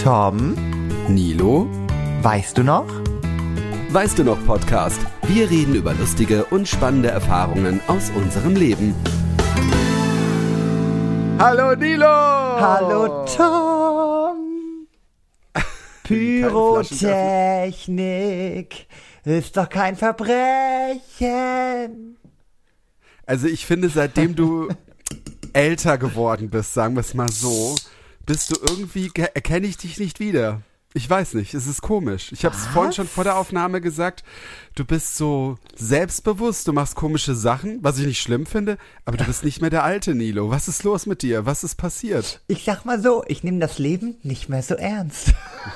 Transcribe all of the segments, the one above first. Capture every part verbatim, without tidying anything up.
Tom, Nilo, weißt du noch? Weißt du noch Podcast? Wir reden über lustige und spannende Erfahrungen aus unserem Leben. Hallo Nilo! Hallo Tom! Pyrotechnik ist doch kein Verbrechen. Also ich finde, seitdem du älter geworden bist, sagen wir es mal so, bist du irgendwie, erkenne ich dich nicht wieder. Ich weiß nicht, es ist komisch. Ich habe es vorhin schon vor der Aufnahme gesagt, du bist so selbstbewusst, du machst komische Sachen, was ich nicht schlimm finde, aber du bist nicht mehr der alte Nilo. Was ist los mit dir? Was ist passiert? Ich sag mal so, ich nehme das Leben nicht mehr so ernst.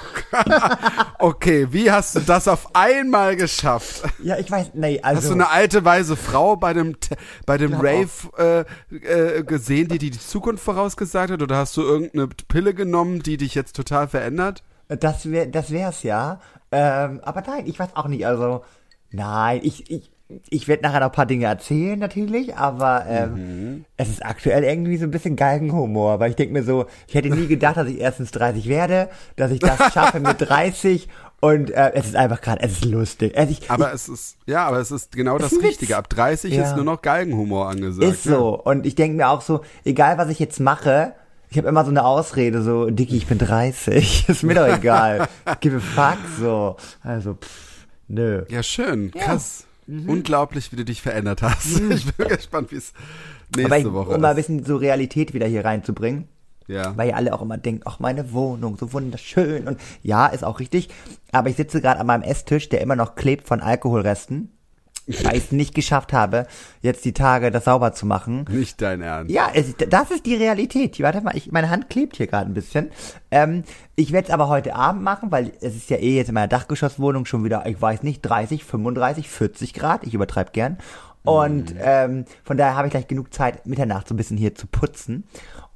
Okay, wie hast du das auf einmal geschafft? Ja, ich weiß, nee, also... Hast du eine alte, weise Frau bei dem, bei dem Rave äh, äh, gesehen, die dir die Zukunft vorausgesagt hat? Oder hast du irgendeine Pille genommen, die dich jetzt total verändert? Das wär, das wär's ja. Ähm, aber nein, ich weiß auch nicht. Also, nein, ich, ich, ich werde nachher noch ein paar Dinge erzählen, natürlich, aber ähm, mhm. es ist aktuell irgendwie so ein bisschen Galgenhumor, weil ich denke mir so, ich hätte nie gedacht, dass ich erstens dreißig werde, dass ich das schaffe mit dreißig und äh, es ist einfach gerade, es ist lustig. Also ich, aber ich, es ist, ja, aber es ist genau das Richtige. Ab dreißig ja. ist nur noch Galgenhumor angesagt. Ist so. Ja. Und ich denke mir auch so, egal was ich jetzt mache, ich habe immer so eine Ausrede, so, Dicky, ich bin dreißig, ist mir doch egal, give a fuck, so, also, pff, nö. Ja, schön, ja. Krass, mhm. Unglaublich, wie du dich verändert hast. Mhm. Ich bin gespannt, wie es nächste Aber ich, Woche um ist. mal ein bisschen so Realität wieder hier reinzubringen, ja. Weil ihr alle auch immer denkt, ach, meine Wohnung, so wunderschön und ja, ist auch richtig, aber ich sitze gerade an meinem Esstisch, der immer noch klebt von Alkoholresten. Weil ich es nicht geschafft habe, jetzt die Tage das sauber zu machen. Nicht dein Ernst. Ja, es, das ist die Realität. Warte mal, ich, meine Hand klebt hier gerade ein bisschen. Ähm, ich werde es aber heute Abend machen, weil es ist ja eh jetzt in meiner Dachgeschosswohnung schon wieder, ich weiß nicht, dreißig, fünfunddreißig, vierzig Grad. Ich übertreibe gern. Und mm. ähm, von daher habe ich gleich genug Zeit, Mitternacht so ein bisschen hier zu putzen.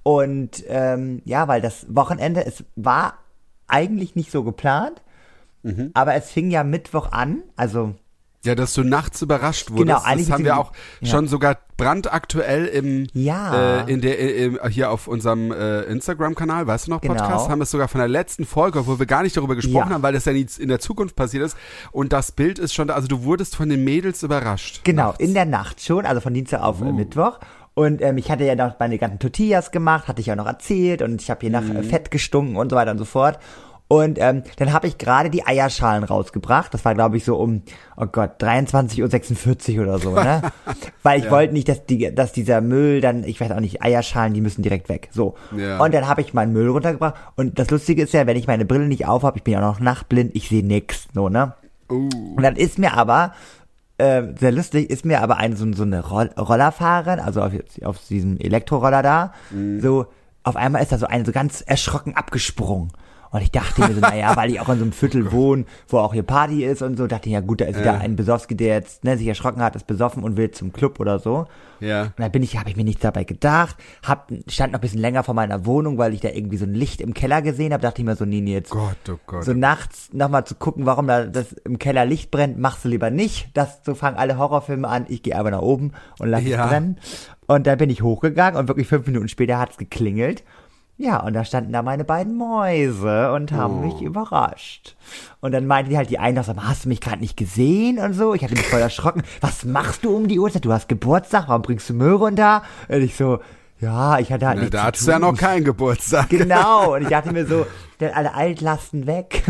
Und ähm, ja, weil das Wochenende, es war eigentlich nicht so geplant, mhm. aber es fing ja Mittwoch an, also... Ja, dass du nachts überrascht wurdest. Genau, das haben wir auch ja. schon sogar brandaktuell im ja. äh, in der im, hier auf unserem äh, Instagram-Kanal, weißt du noch, Podcast, genau. haben wir es sogar von der letzten Folge, wo wir gar nicht darüber gesprochen ja. haben, weil das ja nie in der Zukunft passiert ist. Und das Bild ist schon da, also du wurdest von den Mädels überrascht. Genau, nachts. In der Nacht schon, also von Dienstag auf uh. äh, Mittwoch. Und ähm, ich hatte ja noch meine ganzen Tortillas gemacht, hatte ich ja noch erzählt und ich habe hier nach mhm. äh, Fett gestunken und so weiter und so fort. Und ähm, dann habe ich gerade die Eierschalen rausgebracht. Das war, glaube ich, so um, oh Gott, dreiundzwanzig Uhr sechsundvierzig oder so, ne? Weil ich ja. wollte nicht, dass die, dass dieser Müll dann, ich weiß auch nicht, Eierschalen, die müssen direkt weg. So. Ja. Und dann habe ich meinen Müll runtergebracht. Und das Lustige ist ja, wenn ich meine Brille nicht aufhab, ich bin ja auch noch nachtblind, ich sehe nix, so, ne? Uh. Und dann ist mir aber, äh, sehr lustig, ist mir aber eine, so, so eine Roll- Rollerfahrerin, also auf, auf diesem Elektroroller da, mhm. so, auf einmal ist da so eine so ganz erschrocken abgesprungen. Und ich dachte mir so, naja, weil ich auch in so einem Viertel wohne, wo auch hier Party ist und so, dachte ich, ja gut, da ist wieder äh. ein Besowski, der jetzt ne, sich erschrocken hat, ist besoffen und will zum Club oder so. Ja. Und dann bin ich, habe ich mir nichts dabei gedacht, hab, stand noch ein bisschen länger vor meiner Wohnung, weil ich da irgendwie so ein Licht im Keller gesehen habe, dachte ich mir so, nee, nee, jetzt Gott, oh Gott. so nachts nochmal zu gucken, warum da das im Keller Licht brennt, machst du lieber nicht. Das, so fangen alle Horrorfilme an, ich gehe aber nach oben und lass ja. es brennen. Und dann bin ich hochgegangen und wirklich fünf Minuten später hat's geklingelt. Ja, und da standen da meine beiden Mäuse und haben oh. mich überrascht. Und dann meinte die halt die eine noch so, hast du mich gerade nicht gesehen und so? Ich hatte mich voll erschrocken. Was machst du um die Uhrzeit? Du hast Geburtstag, warum bringst du Müll runter? Und ich so, ja, ich hatte halt Na, nichts da zu hattest tun. du ja noch keinen Geburtstag. Genau, und ich dachte mir so, denn alle Altlasten weg.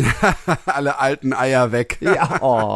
Alle alten Eier weg. Ja,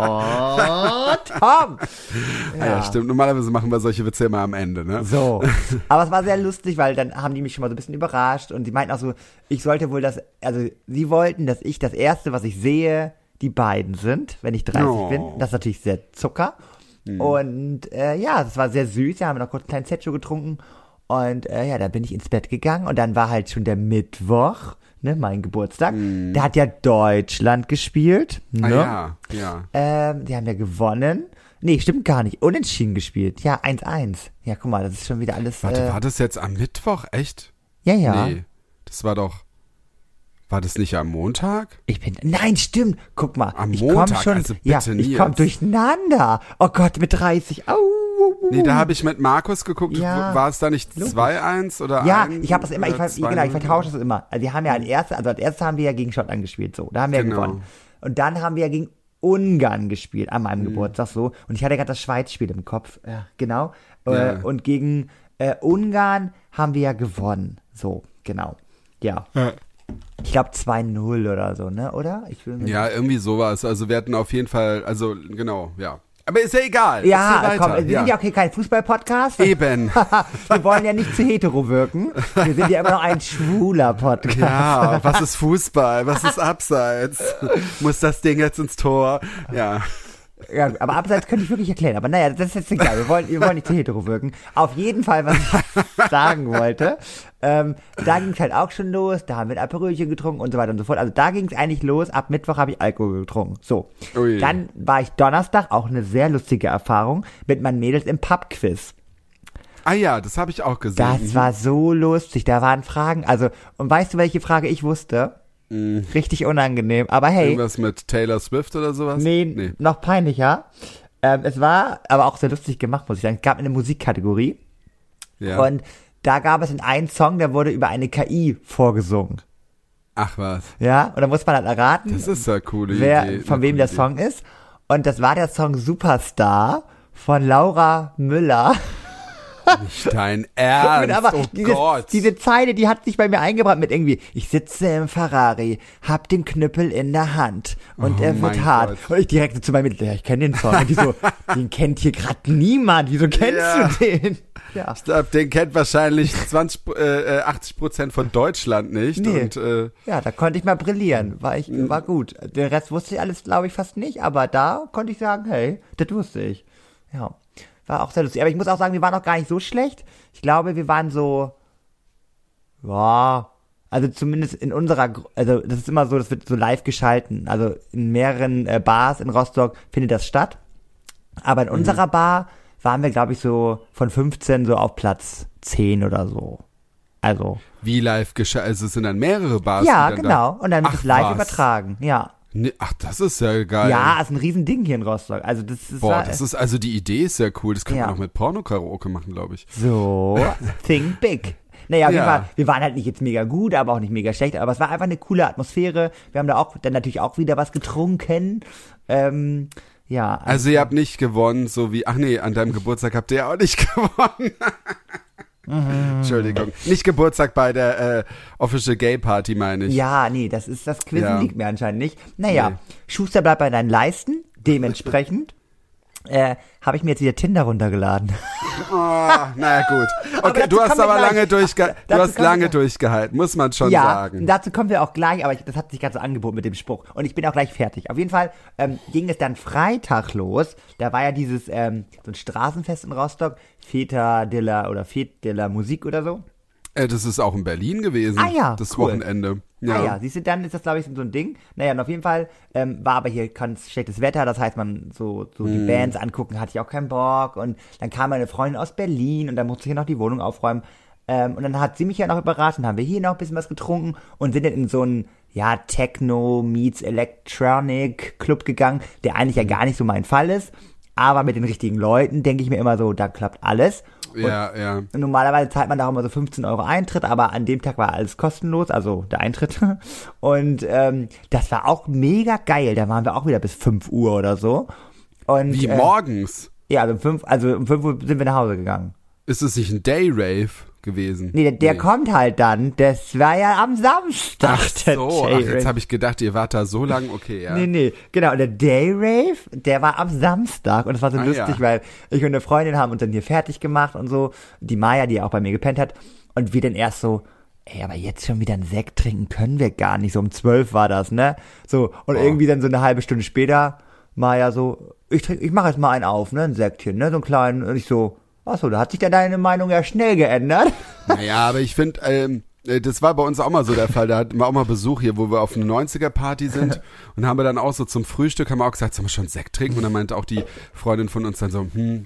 oh, Tom. Ja. ja, stimmt. Normalerweise machen wir solche Witze immer am Ende, ne? So. Aber es war sehr lustig, weil dann haben die mich schon mal so ein bisschen überrascht und sie meinten auch so, ich sollte wohl das, also sie wollten, dass ich das Erste, was ich sehe, die beiden sind, wenn ich dreißig oh. bin. Das ist natürlich sehr Zucker. Hm. Und äh, ja, das war sehr süß. Wir haben noch kurz einen kleinen Zettel getrunken. Und äh, ja, dann bin ich ins Bett gegangen und dann war halt schon der Mittwoch, ne, mein Geburtstag. Mm. Da hat ja Deutschland gespielt. Ne? Ah, ja, ja. Ähm, die haben ja gewonnen. Nee, stimmt gar nicht. Unentschieden gespielt. Ja, eins eins. Ja, guck mal, das ist schon wieder alles... Warte, äh, war das jetzt am Mittwoch? Echt? Ja, ja. Nee, das war doch... War das nicht am Montag? Ich bin... Nein, stimmt. Guck mal. Am ich Montag? Komm schon, also bitte ja, nie ich komm jetzt. durcheinander. Oh Gott, mit dreißig. Au. Nee, da habe ich mit Markus geguckt. Ja. War es da nicht zwei eins oder Ja, ein, ich habe das immer, ich, oder ver- genau, ich vertausche das immer. Also wir haben ja als erstes, also als erstes haben wir ja gegen Schottland gespielt, so, da haben wir Genau. ja gewonnen. Und dann haben wir ja gegen Ungarn gespielt, an meinem Geburtstag so. Und ich hatte gerade das Schweiz-Spiel im Kopf, ja, genau. Ja. Äh, und gegen äh, Ungarn haben wir ja gewonnen, so, genau. Ja. Ja. Ich glaube zwei null oder so, ne, oder? Ich will mir Ja, irgendwie sowas. Also wir hatten auf jeden Fall, also genau, ja. Aber ist ja egal. Ja, Erzähl komm, weiter. wir sind ja auch hier kein Fußball-Podcast. Eben. Wir wollen ja nicht zu hetero wirken. Wir sind ja immer noch ein schwuler Podcast. Ja, was ist Fußball? Was ist Abseits? Muss das Ding jetzt ins Tor? Ja. Ja, aber abseits könnte ich wirklich erklären. Aber naja, das ist jetzt egal. Wir wollen, wir wollen nicht zu hetero wirken. Auf jeden Fall, was ich sagen wollte, ähm, da ging es halt auch schon los. Da haben wir ein Aperölchen getrunken und so weiter und so fort. Also da ging es eigentlich los. Ab Mittwoch habe ich Alkohol getrunken. So. Ui. Dann war ich Donnerstag, auch eine sehr lustige Erfahrung, mit meinen Mädels im Pub-Quiz. Ah ja, das habe ich auch gesehen. Das war so lustig. Da waren Fragen. Also, und weißt du, welche Frage ich wusste? Mhm. Richtig unangenehm. Aber hey. Irgendwas mit Taylor Swift oder sowas? Nee, Nee. noch peinlicher. Ähm, es war aber auch sehr lustig gemacht, muss ich sagen. Es gab eine Musikkategorie Ja. und da gab es in einen Song, der wurde über eine K I vorgesungen. Ach was. Ja, und da muss man halt erraten, Das ist ja eine coole wer, Idee. von Eine wem coole der Idee. Song ist. Und das war der Song Superstar von Laura Müller. Nicht dein Ernst. aber oh dieses, Gott. diese Zeile, die hat sich bei mir eingebrannt mit irgendwie, ich sitze im Ferrari, hab den Knüppel in der Hand und Oh er wird mein hart. Gott. Und ich direkt so zu meinem Mittel, ja, ich kenne den Song. Und die so, den kennt hier gerade niemand, wieso kennst Ja. du den? Ja. Ich glaub, den kennt wahrscheinlich zwanzig, äh, achtzig Prozent von Deutschland nicht. Nee. Und, äh, Ja, da konnte ich mal brillieren, war ich, war gut. Den Rest wusste ich alles, glaube ich, fast nicht, aber da konnte ich sagen, hey, das wusste ich. Ja, war auch sehr lustig. Aber ich muss auch sagen, wir waren auch gar nicht so schlecht. Ich glaube, wir waren so, ja, also zumindest in unserer, Gru- also das ist immer so, das wird so live geschalten. Also in mehreren äh, Bars in Rostock findet das statt. Aber in unserer Bar waren wir, glaube ich, so von fünfzehn so auf Platz zehn oder so. Also, wie live geschah, also es sind dann mehrere Bars. ja, die dann genau. Und dann wird Ach, es live was? übertragen, ja. Da, nee, ach, das ist ja geil. Ja, ist ein Riesending hier in Rostock. Also das ist, Boah, das ist, also die Idee ist ja cool. Das kann Ja. man auch mit Porno-Karaoke machen, glaube ich. so, think big. Naja, auf jeden Ja. Fall, wir waren halt nicht jetzt mega gut, aber auch nicht mega schlecht, aber es war einfach eine coole Atmosphäre. Wir haben da auch dann natürlich auch wieder was getrunken. Ähm, ja. Also ihr habt nicht gewonnen, so wie, ach nee, an deinem Geburtstag habt ihr ja auch nicht gewonnen. Entschuldigung. Nicht Geburtstag bei der äh, Official Gay Party, meine ich. Ja, nee, das ist, das Quizzen Ja. liegt mir anscheinend nicht. Naja, Nee. Schuster bleibt bei deinen Leisten, dementsprechend. Äh, habe ich mir jetzt wieder Tinder runtergeladen. Oh, naja, gut. Okay, dazu du hast kommen wir aber gleich. lange durchgehalten. Du Dazu hast kommen wir lange gleich. durchgehalten, muss man schon ja, sagen. dazu kommen wir auch gleich, aber ich, das hat sich gerade so angeboten mit dem Spruch. Und ich bin auch gleich fertig. Auf jeden Fall ähm, ging es dann Freitag los. Da war ja dieses, ähm, so ein Straßenfest in Rostock, Feta de la, oder Fete de la Musik oder so. Äh, das ist auch in Berlin gewesen. Ah ja, Das cool. Wochenende. Ja. Ah ja, siehst du, dann ist das, glaube ich, so ein Ding. Naja, und auf jeden Fall ähm, war aber hier ganz schlechtes Wetter, das heißt, man so, so die Bands angucken, hatte ich auch keinen Bock. Und dann kam meine Freundin aus Berlin und dann musste ich hier noch die Wohnung aufräumen. Ähm, und dann hat sie mich ja noch überrascht und haben wir hier noch ein bisschen was getrunken und sind dann in so einen, ja, Techno meets Electronic Club gegangen, der eigentlich ja gar nicht so mein Fall ist. Aber mit den richtigen Leuten denke ich mir immer so, da klappt alles. Ja, ja. Und normalerweise zahlt man da auch immer so fünfzehn Euro Eintritt, aber an dem Tag war alles kostenlos, also der Eintritt. Und ähm, das war auch mega geil. Da waren wir auch wieder bis fünf Uhr oder so. Und, Wie äh, morgens? Ja, also um fünf, also um fünf Uhr sind wir nach Hause gegangen. Ist es nicht ein Day-Rave gewesen? Nee, der, der kommt halt dann. Das war ja am Samstag. Ach der so, ach, Day-Rave. jetzt habe ich gedacht, ihr wart da so lang, okay, ja. Nee, nee, genau. Und der Day-Rave, der war am Samstag. Und es war so Ah, lustig, ja. weil ich und eine Freundin haben uns dann hier fertig gemacht und so. Die Maya, die auch bei mir gepennt hat. Und wir dann erst so, ey, aber jetzt schon wieder einen Sekt trinken können wir gar nicht. So um zwölf war das, ne? So, und Oh. irgendwie dann so eine halbe Stunde später, Maya so, ich trinke, ich mache jetzt mal einen auf, ne? Ein Sektchen, ne? So einen kleinen. Und ich so, ach so, da hat sich dann deine Meinung ja schnell geändert. Naja, aber ich finde, ähm, äh, das war bei uns auch mal so der Fall. Da hatten wir auch mal Besuch hier, wo wir auf eine neunziger-Party sind und haben wir dann auch so zum Frühstück, haben wir auch gesagt, sollen wir schon Sekt trinken? Und dann meinte auch die Freundin von uns dann so, hm,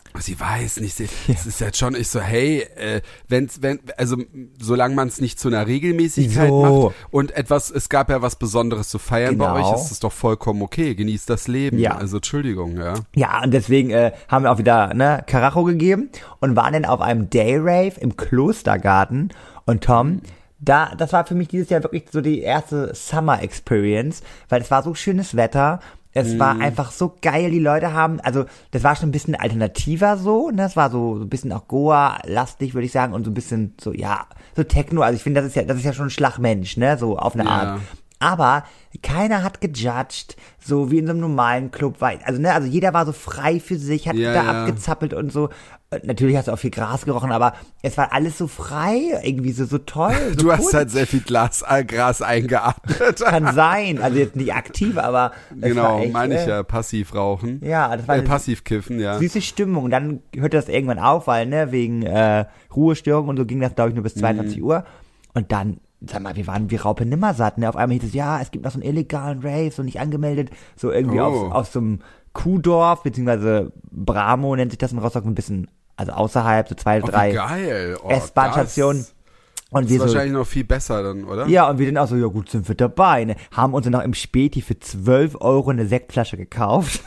Sie weiß nicht, sie, es ist jetzt schon, ich so, hey, äh, wenn's, wenn, also solange man es nicht zu einer Regelmäßigkeit so. macht und etwas, es gab ja was Besonderes zu feiern Genau. bei euch, ist es doch vollkommen okay, genießt das Leben. Ja. Also Entschuldigung, ja. Ja, und deswegen äh, haben wir auch wieder ne, Karacho gegeben und waren dann auf einem Day-Rave im Klostergarten. Und Tom, da, das war für mich dieses Jahr wirklich so die erste Summer-Experience, weil es war so schönes Wetter. Es Mhm. war einfach so geil, die Leute haben, also das war schon ein bisschen alternativer so, ne? Das war so, so ein bisschen auch Goa-lastig, würde ich sagen, und so ein bisschen so, ja, so Techno, also ich finde, das ist ja, das ist ja schon ein Schlagmensch, ne? So auf eine Ja. Art. Aber keiner hat gejudged, so wie in so einem normalen Club, weil, also ne, also jeder war so frei für sich, hat Ja, da ja. abgezappelt und so. Und natürlich hast du auch viel Gras gerochen, aber es war alles so frei, irgendwie so, so toll. So Du hast cool. halt sehr viel Glas, äh, Gras eingeatmet. Kann sein, also jetzt nicht aktiv, aber es war Genau, echt, meine ich äh, ja, passiv rauchen. Ja, das war Äh, eine passiv kiffen, ja. süße Stimmung. Dann hörte das irgendwann auf, weil, ne, wegen äh, Ruhestörung und so ging das, glaube ich, nur bis zweiundzwanzig Uhr. Und dann, sag mal, wir waren wie Raupe Nimmersatt, ne? Auf einmal hieß es, ja, es gibt noch so einen illegalen Rave, so nicht angemeldet, so irgendwie Oh. aus, aus so einem Kuhdorf, beziehungsweise Bramo nennt sich das in Rostock, so ein bisschen, also außerhalb, so zwei, Oh, wie drei geil. Oh, S-Bahn-Stationen. das Und ist wir so, wahrscheinlich noch viel besser dann, oder? ja, und wir dann auch so, ja gut, sind wir dabei, ne? Haben uns dann noch im Späti für zwölf Euro eine Sektflasche gekauft.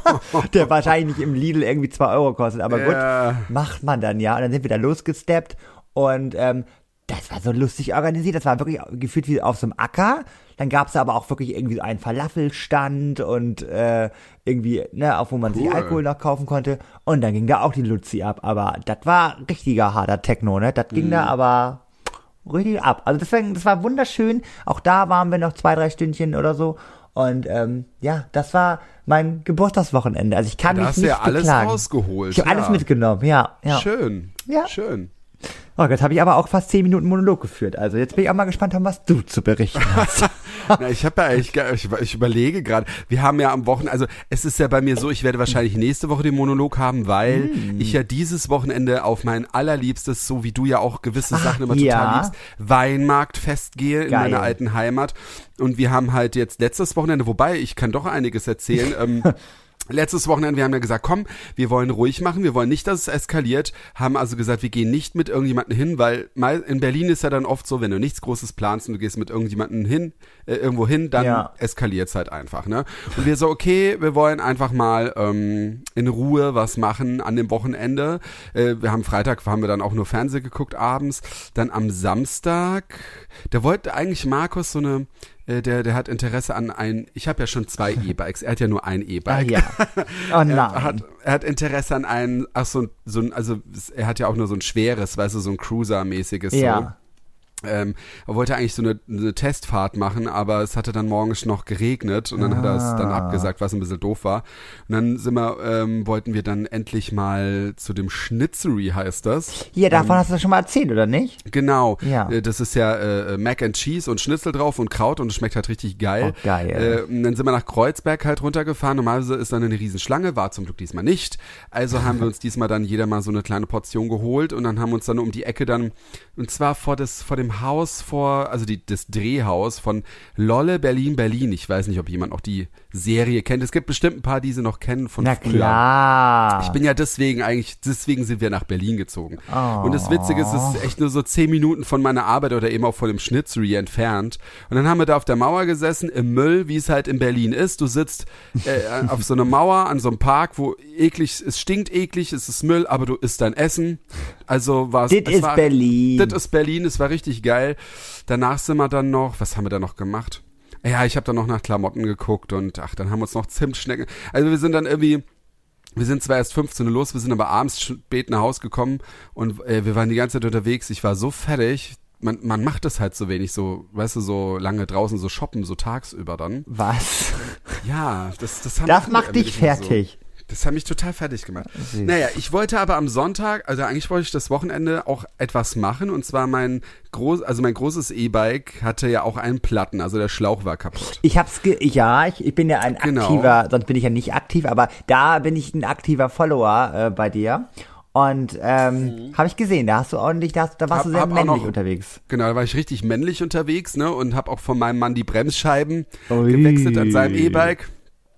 Der wahrscheinlich nicht im Lidl irgendwie zwei Euro kostet, aber Ja. gut, macht man dann, ja. Und dann sind wir da losgesteppt und ähm, das war so lustig organisiert. Das war wirklich gefühlt wie auf so einem Acker. Dann gab's da aber auch wirklich irgendwie so einen Falafelstand und äh, irgendwie, ne, auch wo man sich Cool. Alkohol noch kaufen konnte. Und dann ging da auch die Luzi ab. Aber das war richtiger harter Techno, ne? Das ging Mhm. da aber richtig ab. Also deswegen, das war wunderschön. Auch da waren wir noch zwei, drei Stündchen oder so. Und ähm, ja, das war mein Geburtstagswochenende. Also ich kann Da mich hast du nicht ja alles beklagen. rausgeholt. Ich habe ja. alles mitgenommen, ja. ja. Schön. Ja. Schön. Oh, jetzt habe ich aber auch fast zehn Minuten Monolog geführt. Also jetzt bin ich auch mal gespannt, was du zu berichten hast. Na, ich habe ja eigentlich, gar- ich, ich überlege gerade, wir haben ja am Wochenende, also es ist ja bei mir so, ich werde wahrscheinlich nächste Woche den Monolog haben, weil Mm. ich ja dieses Wochenende auf mein allerliebstes, so wie du ja auch gewisse Ach, Sachen immer ja. total liebst, Weinmarktfest gehe in Geil. meiner alten Heimat. Und wir haben halt jetzt letztes Wochenende, wobei ich kann doch einiges erzählen, ähm, letztes Wochenende, wir haben ja gesagt, komm, wir wollen ruhig machen, wir wollen nicht, dass es eskaliert, haben also gesagt, wir gehen nicht mit irgendjemandem hin, weil mal in Berlin ist ja dann oft so, wenn du nichts Großes planst und du gehst mit irgendjemandem hin, äh, irgendwo hin, dann Ja. eskaliert's halt einfach, ne? Und wir so, okay, wir wollen einfach mal ähm, in Ruhe was machen an dem Wochenende. Äh, wir haben Freitag, haben wir dann auch nur Fernsehen geguckt abends, dann am Samstag, da wollte eigentlich Markus so eine äh, Der, der hat Interesse an ein, ich habe ja schon zwei E-Bikes, er hat ja nur ein Ah, E-Bike. ja. Oh nein. Er hat, er hat Interesse an ein, ach so, so ein, also er hat ja auch nur so ein schweres, weißt du, so ein Cruiser-mäßiges. Ja. So. Ähm, er wollte eigentlich so eine, eine Testfahrt machen, aber es hatte dann morgens noch geregnet und dann Ah. hat er es dann abgesagt, was ein bisschen doof war. Und dann sind wir, ähm, wollten wir dann endlich mal zu dem Schnitzery, heißt das. Ja, davon hast du schon mal erzählt, oder nicht? Genau. Ja. Äh, Das ist ja äh, Mac and Cheese und Schnitzel drauf und Kraut und es schmeckt halt richtig geil. Oh, geil. Äh, und dann sind wir nach Kreuzberg halt runtergefahren. Normalerweise ist dann eine Riesenschlange, war zum Glück diesmal nicht. Also haben wir uns diesmal dann jeder mal so eine kleine Portion geholt und dann haben wir uns dann um die Ecke dann, und zwar vor das, vor dem Haus, vor, also die, das Drehhaus von Lolle Berlin Berlin. Ich weiß nicht, ob jemand noch die Serie kennt. Es gibt bestimmt ein paar, die sie noch kennen von Na früher. klar. Ich bin ja deswegen eigentlich, deswegen sind wir nach Berlin gezogen. Oh. Und das Witzige ist, es ist echt nur so zehn Minuten von meiner Arbeit oder eben auch von dem Schnitzery entfernt. Und dann haben wir da auf der Mauer gesessen, im Müll, wie es halt in Berlin ist. Du sitzt äh, auf so einer Mauer an so einem Park, wo eklig, es stinkt eklig, es ist Müll, aber du isst dein Essen. Also war es. Das es ist war, Berlin. Das ist Berlin, es war richtig geil. Danach sind wir dann noch, was haben wir da noch gemacht? Ja, ich habe dann noch nach Klamotten geguckt und ach, dann haben wir uns noch Zimtschnecken. Also wir sind dann irgendwie, wir sind zwar erst fünfzehn Uhr los, wir sind aber abends spät nach Hause gekommen und äh, wir waren die ganze Zeit unterwegs. Ich war so fertig. Man, man macht das halt so wenig, so, weißt du, so lange draußen so shoppen, so tagsüber dann. Was? Ja, das, das haben Das wir macht irgendwie dich nicht mehr fertig. So. Das hat mich total fertig gemacht. Süß. Naja, ich wollte aber am Sonntag, also eigentlich wollte ich das Wochenende auch etwas machen und zwar mein groß, also mein großes E-Bike hatte ja auch einen Platten, also der Schlauch war kaputt. Ich hab's, ge ja, ich, ich bin ja ein Genau. aktiver, sonst bin ich ja nicht aktiv, aber da bin ich ein aktiver Follower äh, bei dir. Und ähm, Mhm. habe ich gesehen, da hast du ordentlich, da, hast, da warst Hab- du sehr hab auch männlich noch- unterwegs. Genau, da war ich richtig männlich unterwegs, ne, und habe auch von meinem Mann die Bremsscheiben Ui. gewechselt an seinem E-Bike.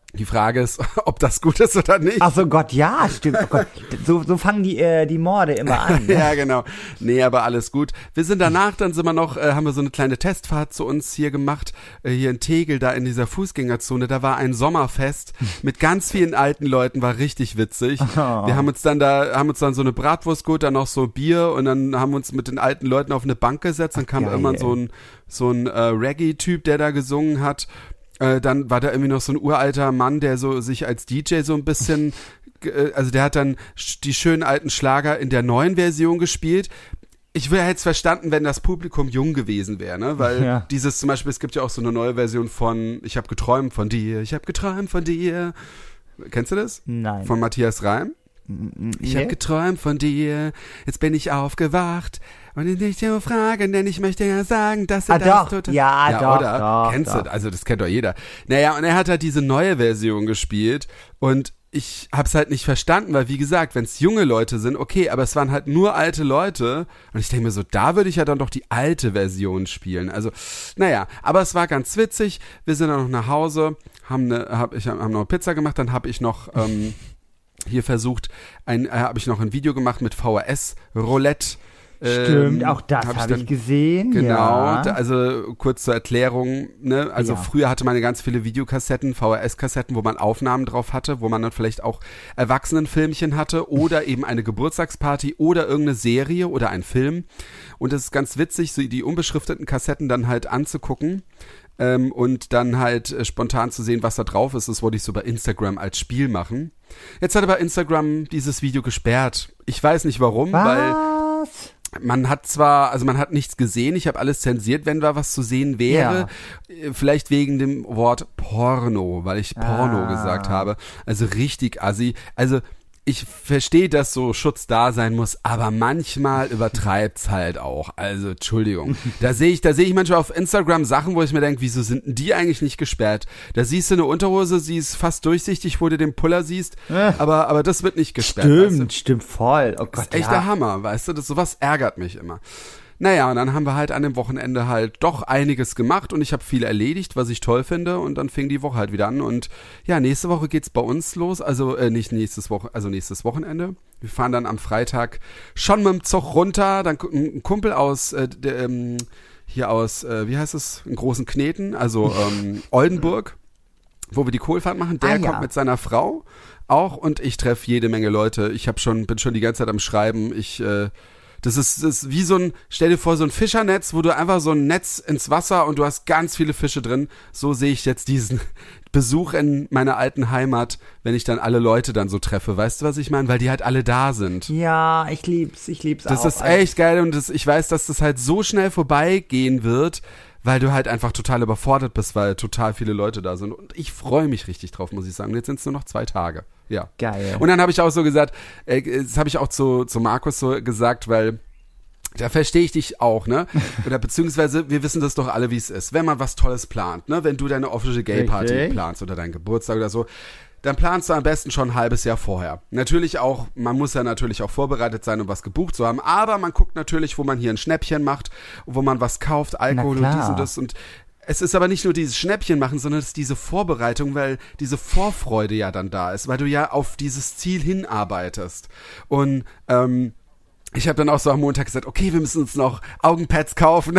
Die Frage ist, ob das gut ist oder nicht. Ach so Gott, ja, stimmt. Oh Gott. So, so fangen die, äh, die Morde immer an. Ne? Ja, genau. Nee, aber alles gut. Wir sind danach, dann sind wir noch, äh, haben wir so eine kleine Testfahrt zu uns hier gemacht, äh, hier in Tegel, da in dieser Fußgängerzone. Da war ein Sommerfest mit ganz vielen alten Leuten, war richtig witzig. Oh. Wir haben uns dann da, haben uns dann so eine Bratwurst geholt, dann noch so Bier und dann haben wir uns mit den alten Leuten auf eine Bank gesetzt. Dann kam Geil. irgendwann so ein, so ein äh, Reggae-Typ, der da gesungen hat. Äh, dann war da irgendwie noch so ein uralter Mann, der so sich als D J so ein bisschen, äh, also der hat dann die schönen alten Schlager in der neuen Version gespielt. Ich hätte es verstanden, wenn das Publikum jung gewesen wäre, ne? Weil ja. dieses zum Beispiel, es gibt ja auch so eine neue Version von Ich habe geträumt von dir, ich habe geträumt von dir. Kennst du das? Nein. Von Matthias Reim? Ich Nee. habe geträumt von dir, jetzt bin ich aufgewacht und ich nicht nur fragen, denn ich möchte ja sagen, dass er Ah, das doch. total... Ja, doch, oder? doch, Kennst doch. du? Also das kennt doch jeder. Naja, und er hat halt diese neue Version gespielt und ich hab's halt nicht verstanden, weil wie gesagt, wenn es junge Leute sind, okay, aber es waren halt nur alte Leute und ich denke mir so, da würde ich ja dann doch die alte Version spielen. Also, naja, aber es war ganz witzig. Wir sind dann noch nach Hause, haben, eine, hab, ich, haben noch Pizza gemacht, dann habe ich noch... Ähm, hier versucht, ein, äh, habe ich noch ein Video gemacht mit V H S-Roulette. Stimmt, ähm, auch das hab habe ich ich, dann- gesehen. Genau, ja. da, also kurz zur Erklärung, ne? Also Ja. früher hatte man ja ganz viele Videokassetten, V H S-Kassetten, wo man Aufnahmen drauf hatte, wo man dann vielleicht auch Erwachsenenfilmchen hatte oder eben eine Geburtstagsparty oder irgendeine Serie oder ein Film. Und es ist ganz witzig, so die unbeschrifteten Kassetten dann halt anzugucken. Ähm, und dann halt äh, spontan zu sehen, was da drauf ist. Das wollte ich so bei Instagram als Spiel machen. Jetzt hat aber Instagram dieses Video gesperrt. Ich weiß nicht warum, weil Was? man hat zwar, also man hat nichts gesehen, ich habe alles zensiert, wenn da was zu sehen wäre. Äh, Vielleicht wegen dem Wort Porno, weil ich Porno Ah. gesagt habe. Also richtig assi. Also ich verstehe, dass so Schutz da sein muss, aber manchmal übertreibt's halt auch. Also, Entschuldigung. Da sehe ich, da sehe ich manchmal auf Instagram Sachen, wo ich mir denke, wieso sind denn die eigentlich nicht gesperrt? Da siehst du eine Unterhose, sie ist fast durchsichtig, wo du den Puller siehst, Äh. aber, aber das wird nicht gesperrt. Stimmt, Weißt du? stimmt voll. Oh Das Gott, ist echt ja. der Hammer, weißt du? Das, sowas ärgert mich immer. Naja, und dann haben wir halt an dem Wochenende halt doch einiges gemacht und ich habe viel erledigt, was ich toll finde und dann fing die Woche halt wieder an und ja, nächste Woche geht's bei uns los, also äh, nicht nächstes Woche, also nächstes Wochenende. Wir fahren dann am Freitag schon mit dem Zug runter, dann ein Kumpel aus, äh, der, ähm, hier aus, äh, wie heißt es, in Großen Kneten, also ähm, Oldenburg, wo wir die Kohlfahrt machen, der Ah, ja. kommt mit seiner Frau auch und ich treffe jede Menge Leute. Ich habe schon, bin schon die ganze Zeit am Schreiben, ich, äh, Das ist, das ist wie so ein, stell dir vor, so ein Fischernetz, wo du einfach so ein Netz ins Wasser und du hast ganz viele Fische drin. So sehe ich jetzt diesen Besuch in meiner alten Heimat, wenn ich dann alle Leute dann so treffe. Weißt du, was ich meine? Weil die halt alle da sind. Ja, ich lieb's, ich lieb's Das auch. ist echt geil und das, ich weiß, dass das halt so schnell vorbeigehen wird, weil du halt einfach total überfordert bist, weil total viele Leute da sind. Und ich freue mich richtig drauf, muss ich sagen. Jetzt sind es nur noch zwei Tage. Ja. Geil. Und dann habe ich auch so gesagt, äh, das habe ich auch zu, zu Markus so gesagt, weil da verstehe ich dich auch, ne? Oder beziehungsweise, wir wissen das doch alle, wie es ist. Wenn man was Tolles plant, ne? Wenn du deine Official Gay Party Richtig. planst oder deinen Geburtstag oder so, dann planst du am besten schon ein halbes Jahr vorher. Natürlich auch, man muss ja natürlich auch vorbereitet sein, um was gebucht zu haben, aber man guckt natürlich, wo man hier ein Schnäppchen macht, wo man was kauft, Alkohol und klar. dies und das und es ist aber nicht nur dieses Schnäppchen machen, sondern es ist diese Vorbereitung, weil diese Vorfreude ja dann da ist, weil du ja auf dieses Ziel hinarbeitest. Und ähm, ich habe dann auch so am Montag gesagt, okay, wir müssen uns noch Augenpads kaufen.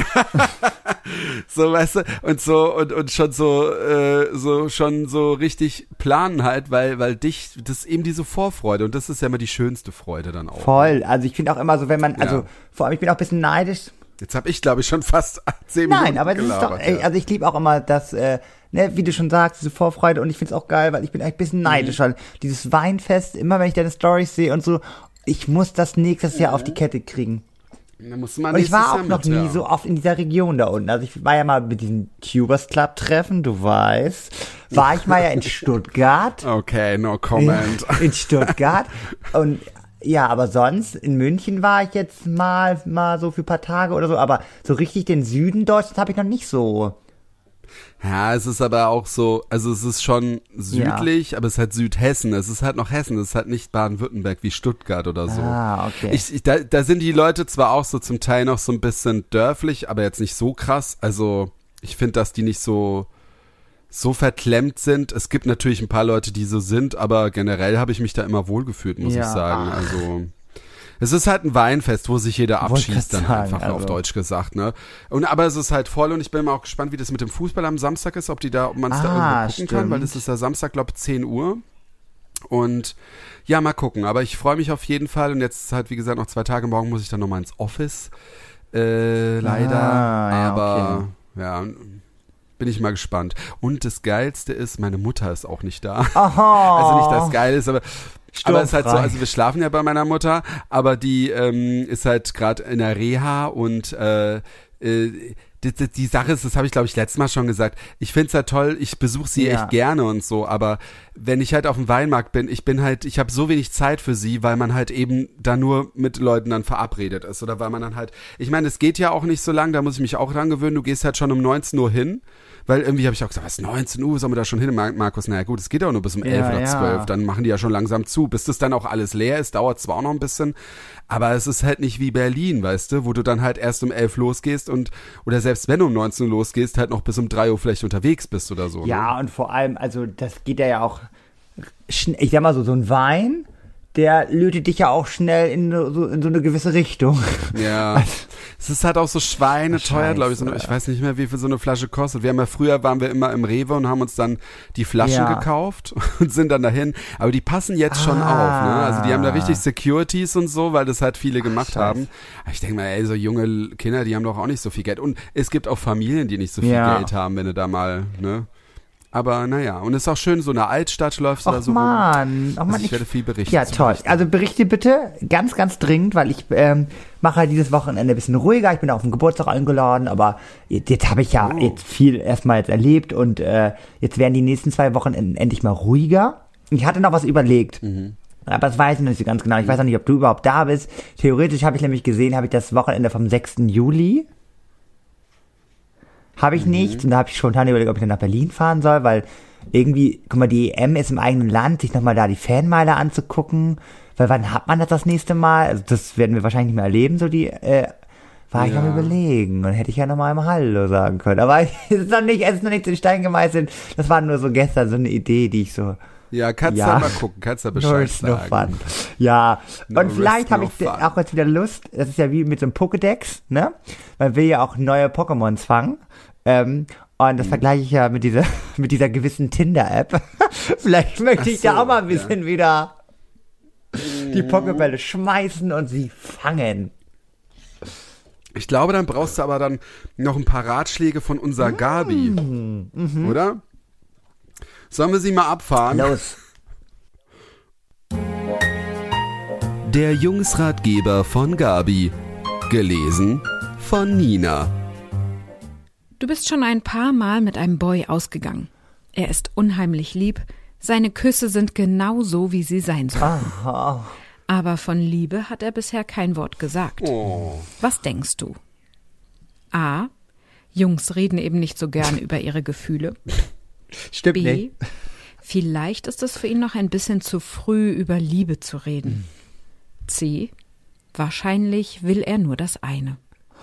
So, weißt du, und so, und, und schon so, äh, so, schon so richtig planen halt, weil, weil dich, das ist eben diese Vorfreude und das ist ja immer die schönste Freude dann auch. Voll. Also ich finde auch immer so, wenn man, also Ja. vor allem, ich bin auch ein bisschen neidisch. Jetzt habe ich, glaube ich, schon fast zehn Minuten Nein, aber das ist doch, gelabert, ey, ja. also ich liebe auch immer das, äh, ne, wie du schon sagst, diese Vorfreude und ich find's auch geil, weil ich bin eigentlich ein bisschen neidisch, weil dieses Weinfest, immer wenn ich deine Storys sehe und so, ich muss das nächstes Jahr auf die Kette kriegen. Da musst du mal Und ich nächstes war auch Jahr noch mit, nie ja. so oft in dieser Region da unten. Also ich war ja mal mit diesem Tubers Club Treffen, du weißt. War ich mal ja in Stuttgart. Okay, no comment. In Stuttgart. Und ja, aber sonst, in München war ich jetzt mal, mal so für ein paar Tage oder so. Aber so richtig den Süden Deutschlands habe ich noch nicht so. Ja, es ist aber auch so, also es ist schon südlich, aber es ist halt Südhessen, es ist halt noch Hessen, es ist halt nicht Baden-Württemberg wie Stuttgart oder so. Ah, okay. Ich, ich, da, da sind die Leute zwar auch so zum Teil noch so ein bisschen dörflich, aber jetzt nicht so krass, also ich finde, dass die nicht so, so verklemmt sind. Es gibt natürlich ein paar Leute, die so sind, aber generell habe ich mich da immer wohlgefühlt, muss Ja. ich sagen. Also es ist halt ein Weinfest, wo sich jeder Wollte abschießt, dann grad einfach sagen, auf also. Deutsch gesagt, ne? Und aber es ist halt voll und ich bin mal auch gespannt, wie das mit dem Fußball am Samstag ist, ob die da, ob man es da Ah, irgendwo gucken kann, weil das ist ja Samstag, glaube ich, zehn Uhr. Und ja, mal gucken. Aber ich freue mich auf jeden Fall und jetzt halt, wie gesagt, noch zwei Tage. Morgen muss ich dann nochmal ins Office. Äh, leider. Ah, ja, aber okay. ja, bin ich mal gespannt. Und das Geilste ist, meine Mutter ist auch nicht da. Aha. Also nicht, dass es geil ist, aber aber es ist halt so, Sturmfrei. also wir schlafen ja bei meiner Mutter, aber die ähm, ist halt gerade in der Reha und äh, äh, die, die, die Sache ist, das habe ich glaube ich letztes Mal schon gesagt, ich find's halt toll, ich besuche sie Ja. echt gerne und so, aber wenn ich halt auf dem Weinmarkt bin, ich bin halt, ich habe so wenig Zeit für sie, weil man halt eben da nur mit Leuten dann verabredet ist oder weil man dann halt, ich meine, es geht ja auch nicht so lang, da muss ich mich auch dran gewöhnen, du gehst halt schon um neunzehn Uhr hin. Weil irgendwie habe ich auch gesagt, was, neunzehn Uhr, sollen wir da schon hin, Mar- Markus? Naja gut, es geht auch nur bis um elf Ja, oder ja. zwölf, dann machen die ja schon langsam zu. Bis das dann auch alles leer ist, dauert zwar auch noch ein bisschen, aber es ist halt nicht wie Berlin, weißt du, wo du dann halt erst um elf losgehst und, oder selbst wenn du um neunzehn Uhr losgehst, halt noch bis um drei Uhr vielleicht unterwegs bist oder so. Ja, Ne? und vor allem, also das geht ja auch, schn- ich sag mal so, so ein Wein, der lötet dich ja auch schnell in so, in so eine gewisse Richtung. Ja. Es ist halt auch so schweineteuer, glaube ich. So eine, Scheiße. ich weiß nicht mehr, wie viel so eine Flasche kostet. Wir haben ja früher, waren wir immer im Rewe und haben uns dann die Flaschen Ja. gekauft und sind dann dahin. Aber die passen jetzt schon Ah. auf, ne? Also die haben da richtig Securities und so, weil das halt viele gemacht Scheiße. haben. Aber ich denke mal, ey, so junge Kinder, die haben doch auch nicht so viel Geld. Und es gibt auch Familien, die nicht so viel Ja. Geld haben, wenn du da mal, ne? Aber naja, und es ist auch schön, so eine Altstadt läufst du da Ach so rum. Mann, ach Also Mann, ich werde viel berichten. Ja, zu toll. berichten. Also berichte bitte ganz, ganz dringend, weil ich ähm, mache halt dieses Wochenende ein bisschen ruhiger. Ich bin auf den Geburtstag eingeladen, aber jetzt, jetzt habe ich ja Oh. jetzt viel erstmal jetzt erlebt und äh, jetzt werden die nächsten zwei Wochen en- endlich mal ruhiger. Ich hatte noch was überlegt. Mhm. Aber das weiß ich noch nicht so ganz genau. Ich weiß noch nicht, ob du überhaupt da bist. Theoretisch habe ich nämlich gesehen, habe ich das Wochenende vom sechsten Juli. Habe ich Mhm. nicht. Und da habe ich spontan überlegt, ob ich dann nach Berlin fahren soll, weil irgendwie, guck mal, die E M ist im eigenen Land, sich nochmal da die Fanmeile anzugucken. Weil wann hat man das das nächste Mal? Also das werden wir wahrscheinlich nicht mehr erleben, so die, äh, war ich Ja. am überlegen. Und hätte ich ja nochmal im Hallo sagen können. Aber es ist noch nicht, es ist noch nicht in Stein gemeißelt. Das war nur so gestern so eine Idee, die ich so, Ja, kannst Ja. du mal gucken, kannst du no Bescheid risk, no sagen. fun. Ja, No und vielleicht risk, habe no ich fun. auch jetzt wieder Lust, das ist ja wie mit so einem Pokédex, ne? Man will ja auch neue Pokémons fangen. Ähm, und Mhm. das vergleiche ich ja mit dieser, mit dieser gewissen Tinder-App. Vielleicht möchte ich Ach so, da auch mal ein ja. bisschen wieder die Pokébälle schmeißen und sie fangen. Ich glaube, dann brauchst du aber dann noch ein paar Ratschläge von unserer Gabi. Mhm. Oder? Sollen wir sie mal abfahren? Los. Der Jungsratgeber von Gabi. Gelesen von Nina. Du bist schon ein paar Mal mit einem Boy ausgegangen. Er ist unheimlich lieb. Seine Küsse sind genau so, wie sie sein sollen. Aha. Aber von Liebe hat er bisher kein Wort gesagt. Oh. Was denkst du? A. Jungs reden eben nicht so gern über ihre Gefühle. Stimmt B. nicht. Vielleicht ist es für ihn noch ein bisschen zu früh, über Liebe zu reden. C. Wahrscheinlich will er nur das eine.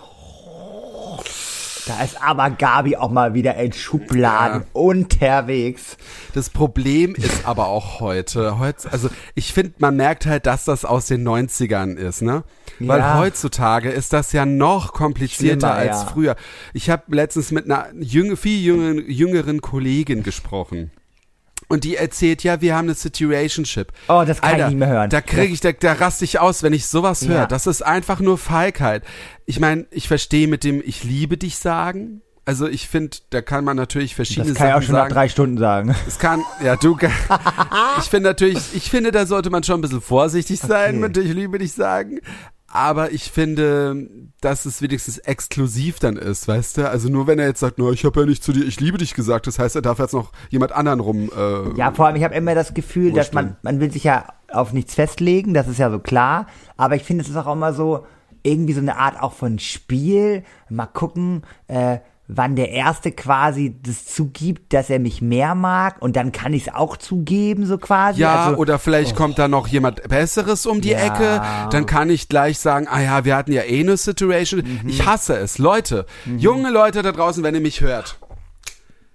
Da ist aber Gabi auch mal wieder in Schubladen Ja. unterwegs. Das Problem ist aber auch heute, heute also ich finde, man merkt halt, dass das aus den neunzigern ist, ne? Weil Ja. heutzutage ist das ja noch komplizierter Schlimmer, als ja. früher. Ich habe letztens mit einer jüng, viel jüngeren, jüngeren Kollegin gesprochen. Und die erzählt, ja, wir haben eine Situationship. Oh, das kann Alter, ich nicht mehr hören. Da kriege ich, da, da raste ich aus, wenn ich sowas Ja. höre. Das ist einfach nur Feigheit. Ich meine, ich verstehe mit dem Ich liebe dich sagen. Also ich finde, da kann man natürlich verschiedene Das kann ich Sachen auch schon nach sagen. drei Stunden sagen. Es kann, ja, du, ich finde natürlich, ich finde, da sollte man schon ein bisschen vorsichtig sein Okay. mit Ich liebe dich sagen. Aber ich finde, dass es wenigstens exklusiv dann ist, weißt du? Also nur wenn er jetzt sagt, no, ich habe ja nicht zu dir, ich liebe dich gesagt, das heißt, er darf jetzt noch jemand anderen rum. Äh, Ja, vor allem, ich habe immer das Gefühl, dass man, Wursteln. man will sich ja auf nichts festlegen, das ist ja so klar. Aber ich finde, es ist auch immer so, irgendwie so eine Art auch von Spiel. Mal gucken, äh, wann der Erste quasi das zugibt, dass er mich mehr mag. Und dann kann ich es auch zugeben, so quasi. Ja, also, oder vielleicht kommt da noch jemand Besseres um die Ja. Ecke. Dann kann ich gleich sagen, ah ja, wir hatten ja eh eine Situation. Mhm. Ich hasse es. Leute, junge Leute da draußen, wenn ihr mich hört.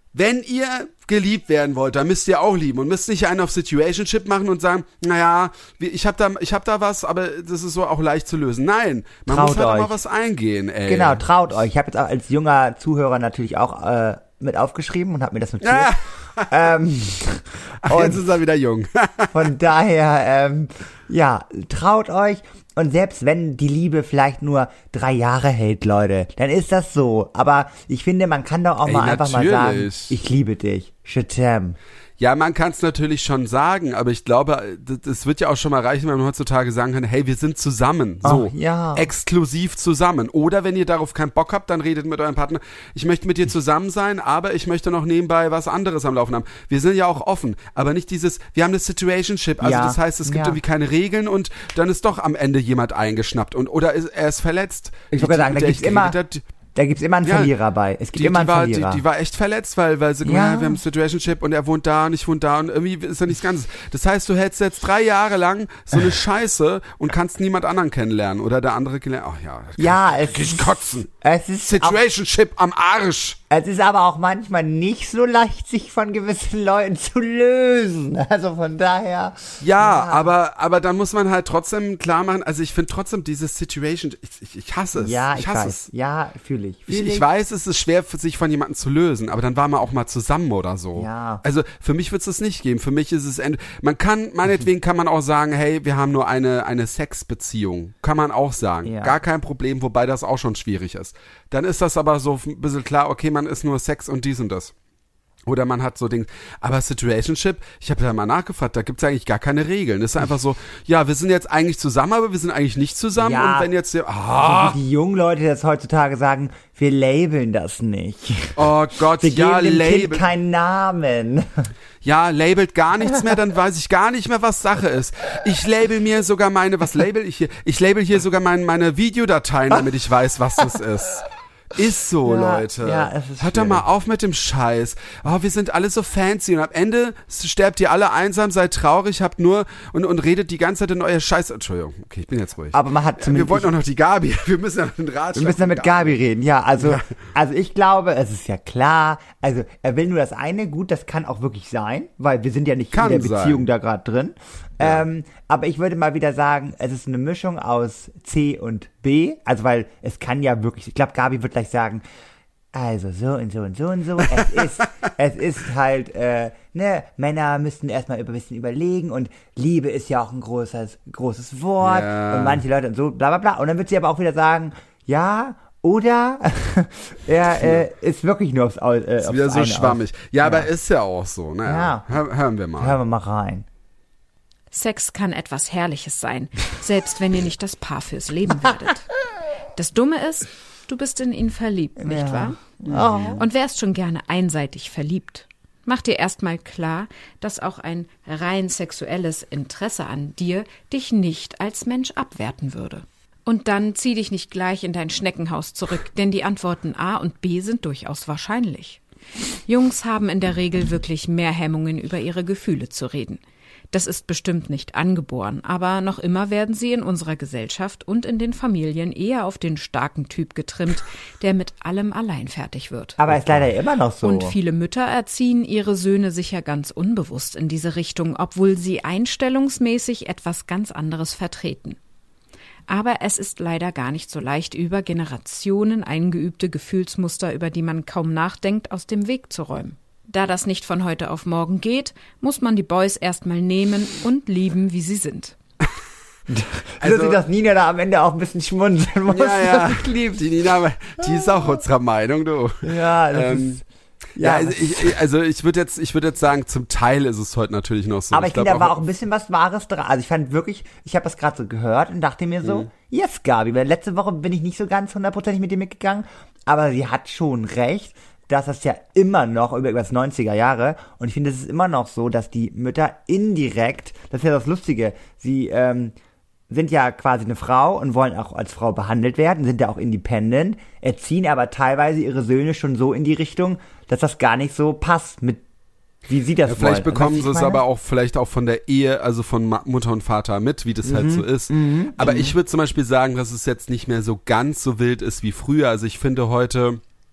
wenn ihr geliebt werden wollt, dann müsst ihr auch lieben und müsst nicht einen auf Situationship machen und sagen, naja, ich hab da, ich hab da was, aber das ist so auch leicht zu lösen. Nein, man Traut muss halt euch. mal was eingehen, ey. Genau, traut euch. Ich habe jetzt auch als junger Zuhörer natürlich auch äh, mit aufgeschrieben und habe mir das notiert. Ja. ähm, Ach, und jetzt ist er wieder jung. von daher, ähm, ja, traut euch. Und selbst wenn die Liebe vielleicht nur drei Jahre hält, Leute, dann ist das so. Aber ich finde, man kann doch auch Ey, mal einfach mal sagen, natürlich. ich liebe dich. Je t'aime. Ja, man kann es natürlich schon sagen, aber ich glaube, das wird ja auch schon mal reichen, wenn man heutzutage sagen kann, hey, wir sind zusammen, so, Ach, ja. exklusiv zusammen. Oder wenn ihr darauf keinen Bock habt, dann redet mit eurem Partner, ich möchte mit dir zusammen sein, aber ich möchte noch nebenbei was anderes am Laufen haben. Wir sind ja auch offen, aber nicht dieses, wir haben eine Situationship, also Ja. das heißt, es gibt Ja. irgendwie keine Regeln und dann ist doch am Ende jemand eingeschnappt und oder ist, er ist verletzt. Ich wollte Die- sagen, da mit der gibt's ich immer, geredet hab, die- da gibt's immer einen Ja, Verlierer bei. Es gibt die, immer die, einen war, die, Verlierer. die war echt verletzt, weil, weil sie gesagt Ja. ja. wir haben Situationship und er wohnt da und ich wohne da und irgendwie ist ja nichts Ganzes. Das heißt, du hältst jetzt drei Jahre lang so eine Scheiße und kannst niemand anderen kennenlernen oder der andere kennenlernen. Ach ja, da Ja, kann es ich ist- kotzen. es ist auch, Situationship am Arsch. es ist aber auch manchmal nicht so leicht, sich von gewissen Leuten zu lösen. Also von daher. Ja, aber aber dann muss man halt trotzdem klar machen, also ich finde trotzdem dieses Situation, ich, ich, ich hasse es. Ja, ich, ich hasse weiß. es. Ja, fühle ich. Fühl Ich, ich weiß, es ist schwer, sich von jemandem zu lösen, aber dann war man auch mal zusammen oder so. Ja. Also für mich wird es das nicht geben. Für mich ist es, ent- man kann, meinetwegen kann man auch sagen, hey, wir haben nur eine, eine Sexbeziehung. Kann man auch sagen. Ja. Gar kein Problem, wobei das auch schon schwierig ist. Dann ist das aber so ein bisschen klar, okay, man ist nur Sex und dies und das. Oder man hat so Dinge, aber Situationship, ich habe da mal nachgefragt, da gibt's eigentlich gar keine Regeln. Das ist einfach so, ja, wir sind jetzt eigentlich zusammen, aber wir sind eigentlich nicht zusammen. Ja. Und wenn jetzt, der- ah, Wie die jungen Leute das heutzutage sagen, wir labeln das nicht. oh Gott, Wir ja, geben dem Kind Label. keinen Namen. Ja, labelt gar nichts mehr, dann weiß ich gar nicht mehr, was Sache ist. Ich label mir sogar meine, was label ich hier? Ich label hier sogar mein, meine Videodateien, damit ich weiß, was das ist. Ist so, Ja, Leute. ja, es ist Hört doch mal schwierig. auf mit dem Scheiß. Oh, wir sind alle so fancy und am Ende sterbt ihr alle einsam, seid traurig, habt nur und, und redet die ganze Zeit in euer Scheiß. Entschuldigung, okay, ich bin jetzt ruhig. Aber man hat wir zumindest. wollten auch noch die Gabi. Wir müssen ja noch den Rat Wir müssen ja mit Gabi reden, ja, also, also ich glaube, es ist ja klar, also er will nur das eine, gut, das kann auch wirklich sein, weil wir sind ja nicht Kann in der Beziehung sein. da gerade drin. Ähm, aber ich würde mal wieder sagen, es ist eine Mischung aus C und B, also weil es kann ja wirklich, ich glaube, Gabi wird gleich sagen, also so und so und so und so, es ist, es ist halt, äh, ne, Männer müssten erstmal ein bisschen überlegen und Liebe ist ja auch ein großes, großes Wort Ja. und manche Leute und so, bla bla bla. Und dann wird sie aber auch wieder sagen, ja, oder er äh, ist wirklich nur aufs, Au- äh, Ist aufs wieder so eine schwammig. Ja, aber ist ja auch so. Naja, Ja. hör, hören wir mal. aus. Hören wir mal rein. Sex kann etwas Herrliches sein, selbst wenn ihr nicht das Paar fürs Leben werdet. Das Dumme ist, du bist in ihn verliebt, nicht Ja. wahr? Und wärst schon gerne einseitig verliebt. Mach dir erstmal klar, dass auch ein rein sexuelles Interesse an dir dich nicht als Mensch abwerten würde. Und dann zieh dich nicht gleich in dein Schneckenhaus zurück, denn die Antworten A und B sind durchaus wahrscheinlich. Jungs haben in der Regel wirklich mehr Hemmungen, über ihre Gefühle zu reden. Das ist bestimmt nicht angeboren, aber noch immer werden sie in unserer Gesellschaft und in den Familien eher auf den starken Typ getrimmt, der mit allem allein fertig wird. Aber ist leider immer noch so. Und viele Mütter erziehen ihre Söhne sicher ganz unbewusst in diese Richtung, obwohl sie einstellungsmäßig etwas ganz anderes vertreten. Aber es ist leider gar nicht so leicht, über Generationen eingeübte Gefühlsmuster, über die man kaum nachdenkt, aus dem Weg zu räumen. Da das nicht von heute auf morgen geht, muss man die Boys erstmal nehmen und lieben, wie sie sind. Also, so, dass Nina da am Ende auch ein bisschen schmunzeln muss. Ja, ja. Das ich lieb. Die Nina, die ist auch unserer Meinung, du. Ja, das Ähm, ist, Ja, ja, also ich, ich- also ich würde jetzt, ich würde jetzt sagen, zum Teil ist es heute natürlich noch so. aber ich, finde, glaub da war auch ein bisschen was Wahres dran. Also ich fand wirklich, ich habe das gerade so gehört und dachte mir so, Mhm. yes, Gabi, weil letzte Woche bin ich nicht so ganz hundertprozentig mit dir mitgegangen, aber sie hat schon recht, dass das ja immer noch über, über das neunziger Jahre und ich finde, es ist immer noch so, dass die Mütter indirekt, das ist ja das Lustige, sie ähm, sind ja quasi eine Frau und wollen auch als Frau behandelt werden, sind ja auch independent, erziehen aber teilweise ihre Söhne schon so in die Richtung, dass das gar nicht so passt mit, wie sie das Ja, vielleicht wollen. bekommen Weißt du, sie was es ich meine? aber auch vielleicht auch von der Ehe, also von Ma- Mutter und Vater mit, wie das Mhm. halt so ist. Aber ich würde zum Beispiel sagen, dass es jetzt nicht mehr so ganz so wild ist wie früher. Also ich finde heute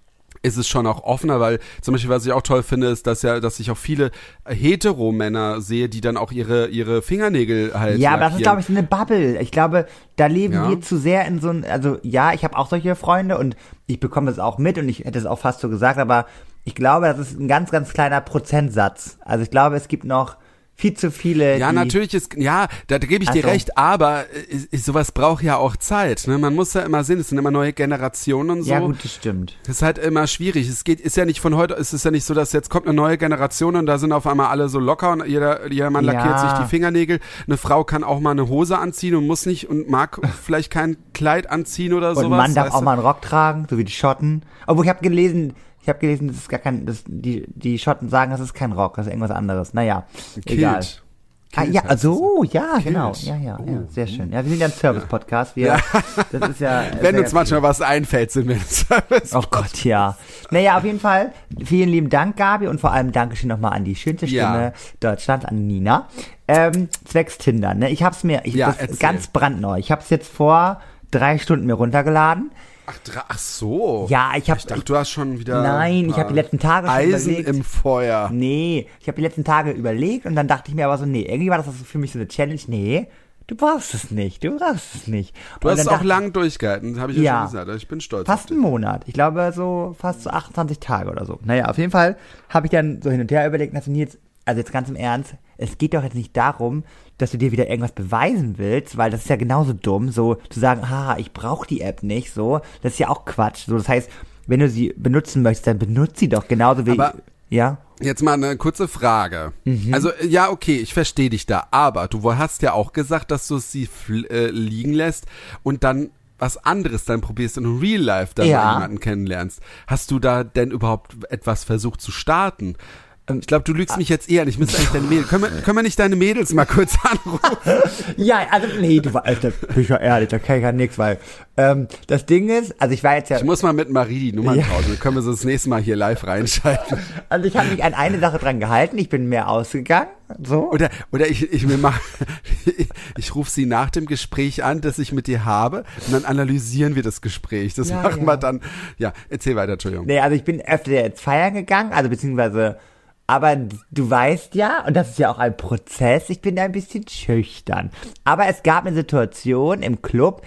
ist es schon auch offener, weil zum Beispiel, was ich auch toll finde, ist, dass ja, dass ich auch viele Hetero-Männer sehe, die dann auch ihre ihre Fingernägel halt Ja, aber das ist, lackieren. glaube ich, so eine Bubble. Ich glaube, da leben Ja. wir zu sehr in so ein, also ja, ich habe auch solche Freunde und ich bekomme das auch mit und ich hätte es auch fast so gesagt, aber ich glaube, das ist ein ganz, ganz kleiner Prozentsatz. Also ich glaube, es gibt noch viel zu viele, Ja, die, natürlich ist, ja, da gebe ich dir Ach so. recht, aber ist, ist, sowas braucht ja auch Zeit, ne? Man muss ja immer sehen, es sind immer neue Generationen und so. Ja gut, das stimmt. Das ist halt immer schwierig. Es geht, ist ja nicht von heute, es ist ja nicht so, dass jetzt kommt eine neue Generation und da sind auf einmal alle so locker und jeder, jeder Mann Ja. lackiert sich die Fingernägel. Eine Frau kann auch mal eine Hose anziehen und muss nicht und mag vielleicht kein Kleid anziehen oder Und sowas. ein Mann darf weißt auch du? mal einen Rock tragen, so wie die Schotten. Obwohl ich habe gelesen, ich habe gelesen, das ist gar kein, das, die, die Schotten sagen, das ist kein Rock, das ist irgendwas anderes. Naja, egal. Kilt. Ah, Kilt ja, heißt also, ja, Kilt. genau. Ja, ja, ja, Oh. sehr schön. Ja, wir sind ja ein Service-Podcast. Wir, das ist ja. Wenn sehr- uns manchmal was einfällt, sind wir ein Service. Oh Gott, ja. Naja, auf jeden Fall, vielen lieben Dank, Gabi, und vor allem Dankeschön nochmal an die schönste Stimme Ja. Deutschlands, an Nina. Ähm, zwecks Tinder, ne? Ich hab's mir, ich, Ja, das ist erzähl. ganz brandneu. Ich hab's jetzt vor drei Stunden mir runtergeladen. Ach, dra- ach so. Ja, ich hab, Ich dachte, du hast schon wieder. Nein, ein ich hab paar die letzten Tage schon Eisen überlegt. im Feuer. Nee, ich habe die letzten Tage überlegt und dann dachte ich mir aber so, nee, irgendwie war das für mich so eine Challenge. Nee, du brauchst es nicht, du brauchst es nicht. Du Und hast dann es auch dachte- lang durchgehalten, habe ich ja, Ja. schon gesagt. Ich bin stolz auf Fast dich. einen Monat. Ich glaube so fast so achtundzwanzig Tage oder so. Naja, auf jeden Fall habe ich dann so hin und her überlegt und dachte, Nils, also jetzt ganz im Ernst, es geht doch jetzt nicht darum, dass du dir wieder irgendwas beweisen willst, weil das ist ja genauso dumm, so zu sagen, haha, ich brauche die App nicht, so, das ist ja auch Quatsch. So, das heißt, wenn du sie benutzen möchtest, dann benutzt sie doch genauso wie, Aber- ja. Jetzt mal eine kurze Frage. Also, ja, okay, ich verstehe dich da, aber du hast ja auch gesagt, dass du sie fl- äh, liegen lässt und dann was anderes dann probierst und in Real Life dann Ja. mal jemanden kennenlernst. Hast du da denn überhaupt etwas versucht zu starten? Ich glaube, du lügst mich jetzt eher an. Ich müsste eigentlich deine Mädels. Können wir, können wir nicht deine Mädels mal kurz anrufen? Ja, also, nee, du warst, da bin ich ja ehrlich, da kann ich ja nix, weil, ähm, das Ding ist, also ich war jetzt ja, Ich muss mal mit Marie die Nummern Ja. tauschen. Dann können wir so das nächste Mal hier live reinschalten. also ich habe mich an eine Sache dran gehalten, ich bin mehr ausgegangen, so. Oder, oder ich, ich mir mach, ich, ich rufe sie nach dem Gespräch an, das ich mit dir habe, und dann analysieren wir das Gespräch. Das Ja, machen ja. wir dann. Ja, erzähl weiter, Entschuldigung. Nee, also ich bin öfter jetzt feiern gegangen, also beziehungsweise, aber du weißt ja, und das ist ja auch ein Prozess, ich bin da ein bisschen schüchtern. Aber es gab eine Situation im Club,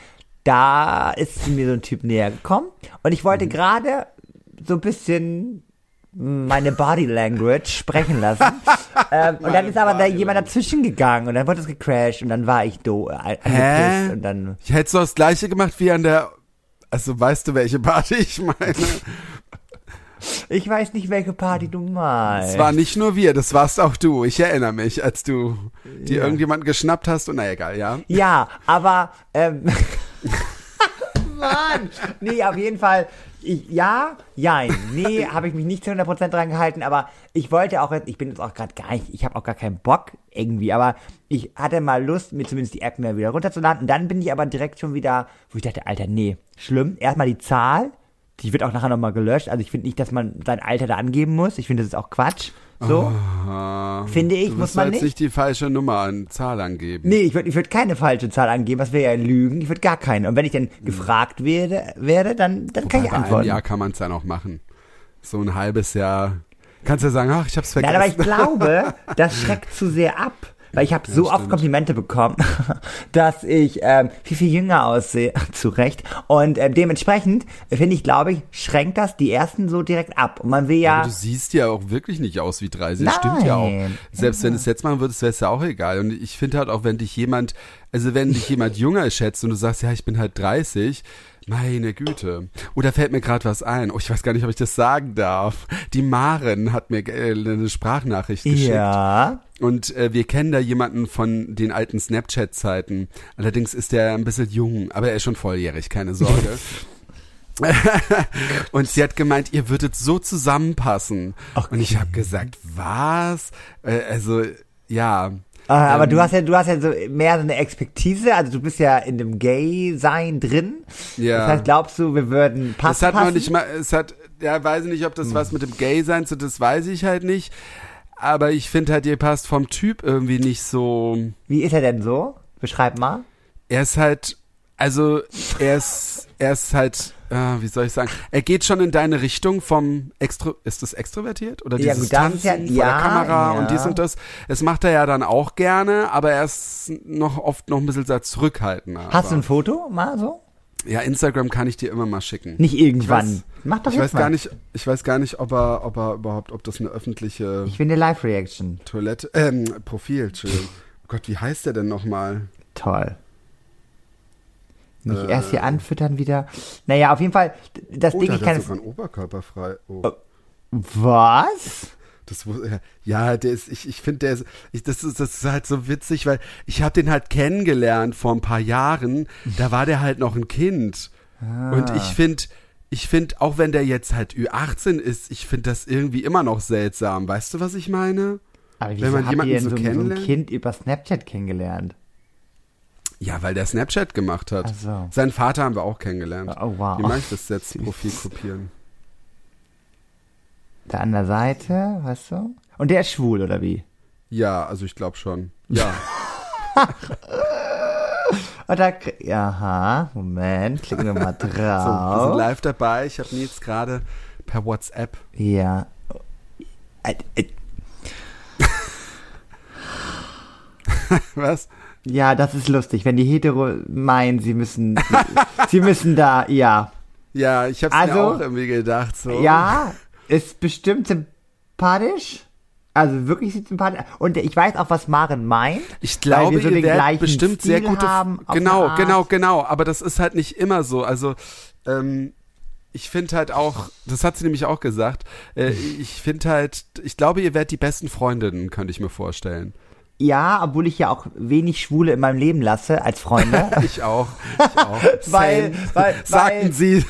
da ist mir so ein Typ näher gekommen und ich wollte gerade so ein bisschen meine Body Language sprechen lassen. ähm, und dann ist aber da jemand dazwischen gegangen und dann wurde es gecrashed und dann war ich do, äh, angepisst und dann... Ich hätte so das Gleiche gemacht wie an der, also weißt du, welche Party ich meine? Ich weiß nicht, welche Party du meinst. Es war nicht nur wir, das warst auch du. Ich erinnere mich, als du dir Ja. irgendjemanden geschnappt hast und na egal, ja. Ja, aber ähm, Mann, nee, auf jeden Fall, ich, ja, jein, nee, habe ich mich nicht zu hundert Prozent dran gehalten, aber ich wollte auch, ich bin jetzt auch gerade gar nicht, ich habe auch gar keinen Bock irgendwie, aber ich hatte mal Lust, mir zumindest die App mehr wieder runterzuladen und dann bin ich aber direkt schon wieder, wo ich dachte, Alter, nee, schlimm, erstmal die Zahl, die wird auch nachher nochmal gelöscht, also ich finde nicht, dass man sein Alter da angeben muss, ich finde, das ist auch Quatsch, so, Ah, finde ich, du muss wirst man jetzt nicht. nicht die falsche Nummer an Zahl angeben. Nee, ich würde ich würd keine falsche Zahl angeben, das wäre ja Lügen, ich würde gar keine. Und wenn ich dann gefragt werde, werde dann, dann kann ich Bei einem antworten. Jahr kann man es ja noch machen. So ein halbes Jahr. Kannst ja sagen, ach, ich hab's vergessen. Nein, aber ich glaube, das schreckt zu sehr ab. Weil ich habe so oft stimmt. Komplimente bekommen, dass ich ähm, viel, viel jünger aussehe, zu Recht. Und ähm, dementsprechend, finde ich, glaube ich, schränkt das die ersten so direkt ab. Und man will ja... Aber du siehst ja auch wirklich nicht aus wie dreißig. Das stimmt ja auch. Nein. Selbst wenn du es jetzt machen würdest, wäre es ja auch egal. Und ich finde halt auch, wenn dich jemand, also wenn dich jemand jünger schätzt und du sagst, ja, ich bin halt dreißig, meine Güte. Oder fällt mir gerade was ein. Oh, ich weiß gar nicht, ob ich das sagen darf. Die Maren hat mir äh, eine Sprachnachricht geschickt. ja, Und äh, wir kennen da jemanden von den alten Snapchat-Zeiten. Allerdings ist der ein bisschen jung, aber er ist schon volljährig, keine Sorge. Und sie hat gemeint, ihr würdet so zusammenpassen. Okay. Und ich habe gesagt, was? Äh, also, ja. äh, aber Ähm, du hast ja, du hast ja so mehr so eine Expertise, also du bist ja in dem Gay-Sein drin. Ja. Das heißt, glaubst du, wir würden passen? Es hat passen? noch nicht mal, es hat, ja, weiß ich nicht, ob das was mit dem Gay-Sein zu, das weiß ich halt nicht. Aber ich finde halt, ihr passt vom Typ irgendwie nicht so. Wie ist er denn so? Beschreib mal. Er ist halt Also er ist, er ist halt, äh, wie soll ich sagen, er geht schon in deine Richtung vom Extro, ist das extrovertiert? Oder Ja, dieses gut, das Tanzen ist ja- vor ja, der Kamera ja. und dies und das. Das macht er ja dann auch gerne, aber er ist noch oft noch ein bisschen sehr zurückhaltender. Hast aber, du ein Foto mal so? Ja, Instagram kann ich dir immer mal schicken. Nicht irgendwann. Ich weiß- Mach doch Ich jetzt weiß mal. gar nicht, ich weiß gar nicht, ob er, ob er überhaupt, ob das eine öffentliche Ich will eine Live-Reaction. Toilette, ähm, Profil, Entschuldigung. Oh Gott, wie heißt der denn nochmal? Toll. Nicht Äh. erst hier anfüttern wieder. Naja, auf jeden Fall, das Oh, Ding, da ich hat kann er es. sogar einen Oberkörper frei. Oh. Oh. Was? Das wus- ja, ja, der ist, ich, ich finde, der ist, ich, das ist, das ist halt so witzig, weil ich habe den halt kennengelernt vor ein paar Jahren. Da war der halt noch ein Kind. Ah. Und ich finde, ich finde, auch wenn der jetzt halt Ü achtzehn ist, ich finde das irgendwie immer noch seltsam. Weißt du, was ich meine? Aber wieso Wenn man habt jemanden ihr denn so so, so ein kennenlernt? Kind über Snapchat kennengelernt? Ja, weil der Snapchat gemacht hat. Ach so. Seinen Vater haben wir auch kennengelernt. Oh, wow. Wie mache ich das jetzt? Süß. Profil kopieren. Da an der Seite, weißt du? Und der ist schwul, oder wie? Ja, also ich glaube schon. Ja. Oder, aha, Moment, klicken wir mal So, wir sind drauf. live dabei. Ich habe Nils gerade per WhatsApp. Ja. Äh, äh, Was? Ja, das ist lustig, wenn die Hetero meinen, sie müssen, sie müssen da, ja. Ja, ich habe es Also, mir auch irgendwie gedacht. So. Ja, ist bestimmt sympathisch. Also wirklich sieht sympathisch. Und ich weiß auch, was Maren meint. Ich glaube, weil wir so ihr den werdet gleichen bestimmt Stil sehr gute. haben, auf Genau, eine Art. genau, genau. Aber das ist halt nicht immer so. Also, ähm, ich finde halt auch, das hat sie nämlich auch gesagt, äh, ich finde halt, ich glaube, ihr werdet die besten Freundinnen, könnte ich mir vorstellen. Ja, obwohl ich ja auch wenig Schwule in meinem Leben lasse als Freunde. Ich auch. Ich auch. Weil- Same. weil- Sagten weil- sie.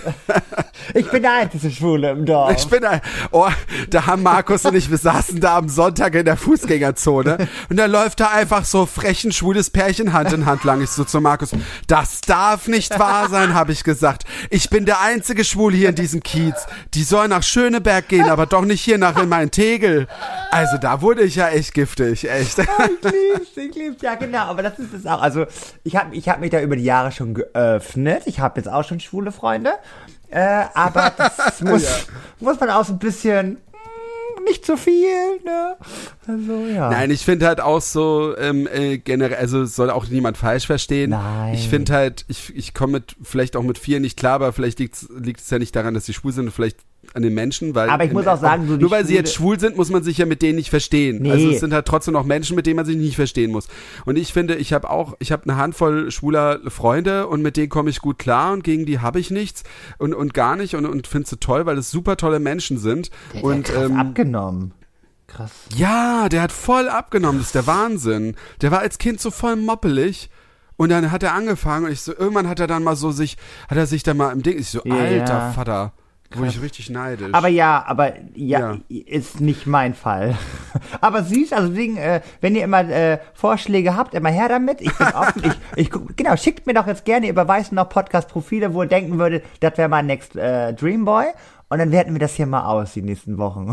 Ich bin der einzige Schwule im Dorf. Ich bin da, oh, da haben Markus und ich, wir saßen da am Sonntag in der Fußgängerzone und da läuft da einfach so frech ein schwules Pärchen Hand in Hand lang. Ich so zu Markus, das darf nicht wahr sein, habe ich gesagt. Ich bin der einzige Schwule hier in diesem Kiez. Die soll nach Schöneberg gehen, aber doch nicht hier nach in meinen Tegel. Also da wurde ich ja echt giftig, echt. Ich lieb's, ich lieb's, ja genau, aber das ist es auch. Also ich habe ich hab mich da über die Jahre schon geöffnet. Ich habe jetzt auch schon schwule Freunde. Äh, aber das muss, Ja. muss man auch so ein bisschen, mm, nicht zu viel, ne? Also ja. Nein, ich finde halt auch so ähm, äh, generell, also es soll auch niemand falsch verstehen. Nein. Ich finde halt, ich, ich komme mit vielleicht auch mit vielen nicht klar, aber vielleicht liegt es ja nicht daran, dass sie schwul sind und vielleicht an den Menschen, weil Aber ich muss auch sagen, so die nur weil sie Schwule- jetzt schwul sind, muss man sich ja mit denen nicht verstehen. Nee. Also es sind halt trotzdem noch Menschen, mit denen man sich nicht verstehen muss. Und ich finde, ich habe auch, ich habe eine Handvoll schwuler Freunde und mit denen komme ich gut klar und gegen die habe ich nichts und und gar nicht und und finde sie toll, weil es super tolle Menschen sind. Der hat und krass ähm, abgenommen. Krass. ja, der hat voll abgenommen, das ist der Wahnsinn. Der war als Kind so voll moppelig und dann hat er angefangen und ich so, irgendwann hat er dann mal so sich, hat er sich dann mal im Ding, ich so, Ja, alter ja. Vater, wurde ich richtig neidisch. Aber ja, aber ja, Ja. ist nicht mein Fall. Aber süß, also deswegen, äh, wenn ihr immer äh, Vorschläge habt, immer her damit. Ich bin offen. ich, ich guck, genau, schickt mir doch jetzt gerne, ihr überweist noch Podcast-Profile, wo ihr denken würdet, das wäre mein Next äh, Dreamboy. Und dann werten wir das hier mal aus, die nächsten Wochen.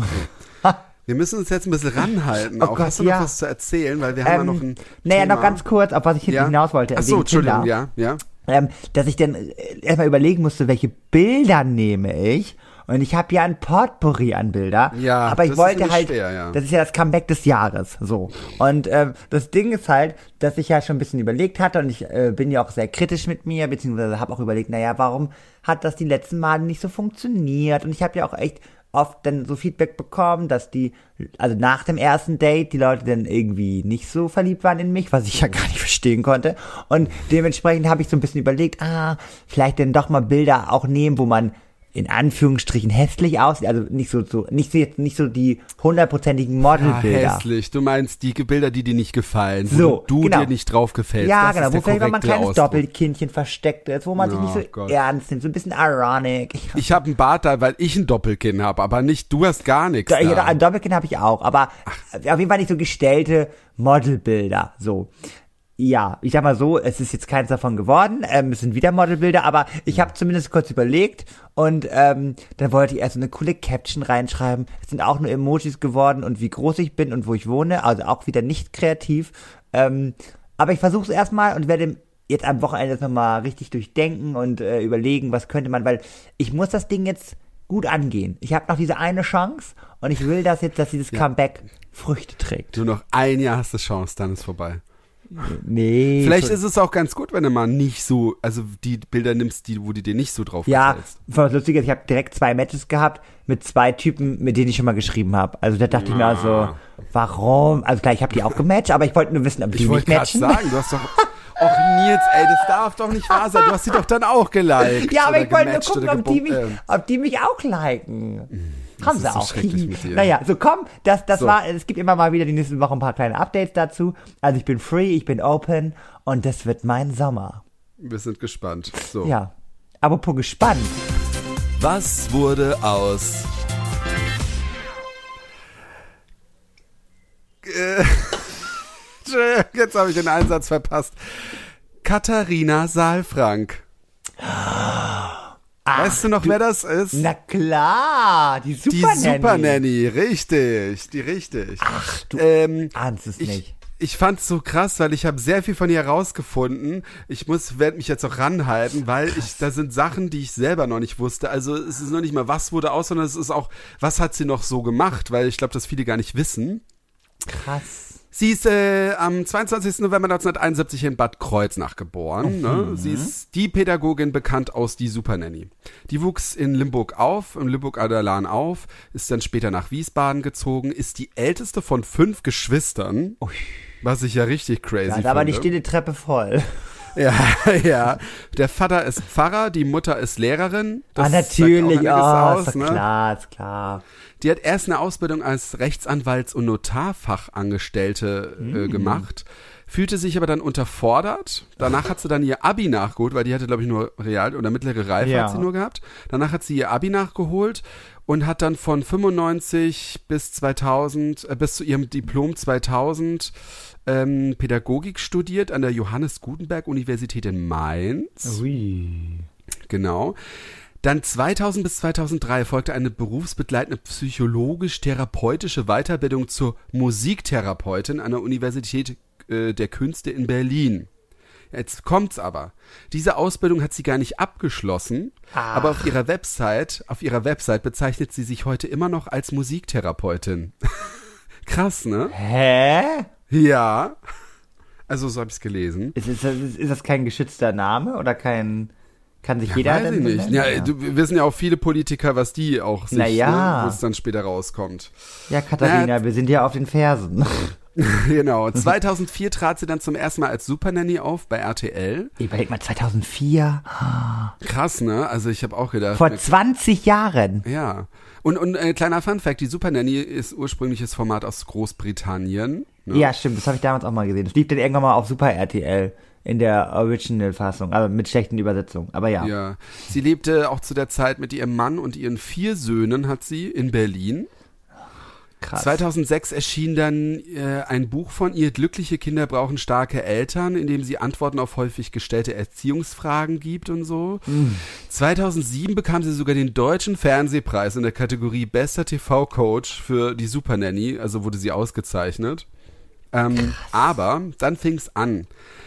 Wir müssen uns jetzt ein bisschen ranhalten. Oh auch. Gott, Hast du noch ja. was zu erzählen? Weil wir haben ja noch ein naja, Thema. noch ganz kurz, auf was ich hinten ja? hinaus wollte. Ach so, wegen Entschuldigung, Kinder. ja, ja. Ähm, dass ich dann äh, erstmal überlegen musste, welche Bilder nehme ich. Und ich habe ja ein Potpourri an Bilder. Ja, aber ich das ist wollte nämlich halt, schwer, ja. das ist ja das Comeback des Jahres, so. Und ähm, das Ding ist halt, dass ich ja schon ein bisschen überlegt hatte und ich äh, bin ja auch sehr kritisch mit mir, beziehungsweise habe auch überlegt, naja, warum hat das die letzten Male nicht so funktioniert? Und ich habe ja auch echt oft dann so Feedback bekommen, dass die, also nach dem ersten Date, die Leute dann irgendwie nicht so verliebt waren in mich, was ich ja gar nicht verstehen konnte. Und dementsprechend habe ich so ein bisschen überlegt, ah, vielleicht dann doch mal Bilder auch nehmen, wo man in Anführungsstrichen hässlich aussieht, also nicht so, so nicht so jetzt nicht so die hundertprozentigen Ah, Modelbilder. hässlich. Du meinst die Bilder, die dir nicht gefallen, wo So, du genau. dir nicht drauf gefällst. Ja, das genau, ist wo der vielleicht mal ein korrekte kleines Ausdruck. Doppelkinnchen versteckt ist, wo man sich Oh nicht so Gott. ernst nimmt, so ein bisschen ironic. Ich, Ich habe einen Bart da, weil ich ein Doppelkinn habe, aber nicht, du hast gar nichts da, da. ja, ein Doppelkinn habe ich auch, aber auf jeden Fall nicht so gestellte Modelbilder, so. Ja, ich sag mal so, es ist jetzt keins davon geworden, ähm, es sind wieder Modelbilder, aber ich habe zumindest kurz überlegt und ähm, dann wollte ich erst so eine coole Caption reinschreiben. Es sind auch nur Emojis geworden und wie groß ich bin und wo ich wohne, also auch wieder nicht kreativ. Ähm, aber ich versuche es erstmal und werde jetzt am Wochenende das nochmal richtig durchdenken und äh, überlegen, was könnte man, weil ich muss das Ding jetzt gut angehen. Ich habe noch diese eine Chance und ich will das jetzt, dass dieses ja. Comeback Früchte trägt. Nur noch ein Jahr hast du Chance, dann ist vorbei. Nee. Vielleicht ist es auch ganz gut, wenn du mal nicht so, also die Bilder nimmst, die, wo du dir nicht so drauf ja, gefällst. was lustig ist, ich habe direkt zwei Matches gehabt mit zwei Typen, mit denen ich schon mal geschrieben habe. Also da dachte ja. ich mir also, warum? Also klar, ich habe die auch gematcht, aber ich wollte nur wissen, ob die ich mich matchen. Ich wollte gerade sagen, du hast doch... Och Nils, ey, das darf doch nicht wahr sein. Du hast sie doch dann auch geliked. Ja, aber ich wollte nur gucken, ob die, mich, ob die mich auch liken. Das Haben sie so auch. Naja, so komm, das, das so. war, es gibt immer mal wieder die nächsten Wochen ein paar kleine Updates dazu. Also ich bin free, ich bin open und das wird mein Sommer. Wir sind gespannt. So. Ja, apropos gespannt. Was wurde aus... Äh... Jetzt habe ich den Einsatz verpasst. Katharina Saalfrank. Ach, weißt du noch, du, wer das ist? Na klar, die Super die Nanny. Die Super Nanny, richtig, die richtig. Ach, du ähm, ahnst es ich, nicht. Ich fand's so krass, weil ich habe sehr viel von ihr herausgefunden. Ich muss, werde mich jetzt auch ranhalten, weil ich, da sind Sachen, die ich selber noch nicht wusste. Also es ist noch nicht mal, was wurde aus, sondern es ist auch, was hat sie noch so gemacht, weil ich glaube, dass viele gar nicht wissen. Krass. Sie ist äh, am zweiundzwanzigsten November neunzehnhunderteinundsiebzig in Bad Kreuznach geboren. Ne? Mhm. Sie ist die Pädagogin, bekannt aus Die Super Nanny. Die wuchs in Limburg auf, in Limburg-Adlerlan auf, ist dann später nach Wiesbaden gezogen, ist die älteste von fünf Geschwistern, Ui. was ich ja richtig crazy finde. Ja, aber die steht die Treppe voll. Ja, ja. Der Vater ist Pfarrer, die Mutter ist Lehrerin. Das ah, natürlich, oh, aus, ist ne? klar, ist klar. Die hat erst eine Ausbildung als Rechtsanwalts- und Notarfachangestellte äh, mm. gemacht, fühlte sich aber dann unterfordert. Danach hat sie dann ihr Abi nachgeholt, weil die hatte, glaube ich, nur Real- oder mittlere Reife ja. hat sie nur gehabt. Danach hat sie ihr Abi nachgeholt und hat dann von fünfundneunzig bis zweitausend, äh, bis zu ihrem Diplom zweitausend ähm, Pädagogik studiert an der Johannes Gutenberg Universität in Mainz. Ui. Genau. Dann zweitausend bis zweitausenddrei folgte eine berufsbegleitende psychologisch-therapeutische Weiterbildung zur Musiktherapeutin an der Universität äh, der Künste in Berlin. Jetzt kommt's aber. Diese Ausbildung hat sie gar nicht abgeschlossen, Ach. aber auf ihrer Website, auf ihrer Website bezeichnet sie sich heute immer noch als Musiktherapeutin. Krass, ne? Hä? Ja. Also so habe ich's gelesen. Ist, ist, ist, ist das kein geschützter Name oder kein... Kann sich ja, jeder weiß denn ich nicht. benennen? Ja, ja. du, wir wissen ja auch viele Politiker, was die auch sich, naja. ne, wo es dann später rauskommt. Ja, Katharina, naja. wir sind ja auf den Fersen. Genau. zweitausendvier trat sie dann zum ersten Mal als Super Nanny auf bei R T L. Überleg mal, zweitausendvier. Krass, ne? Also ich habe auch gedacht. Vor zwanzig Jahren. Ja. Und, und äh, kleiner Funfact, die Super Nanny ist ursprüngliches Format aus Großbritannien. Ne? Ja, stimmt, das habe ich damals auch mal gesehen. Das lief dann irgendwann mal auf Super R T L. In der Original-Fassung, aber mit schlechten Übersetzungen, aber ja. Ja, sie lebte auch zu der Zeit mit ihrem Mann und ihren vier Söhnen, hat sie, in Berlin. Krass. zweitausendsechs erschien dann äh, ein Buch von ihr, Glückliche Kinder brauchen starke Eltern, in dem sie Antworten auf häufig gestellte Erziehungsfragen gibt und so. Mm. zweitausendsieben bekam sie sogar den Deutschen Fernsehpreis in der Kategorie Bester T V-Coach für die Super Nanny, also wurde sie ausgezeichnet. Ähm, aber dann fing's an.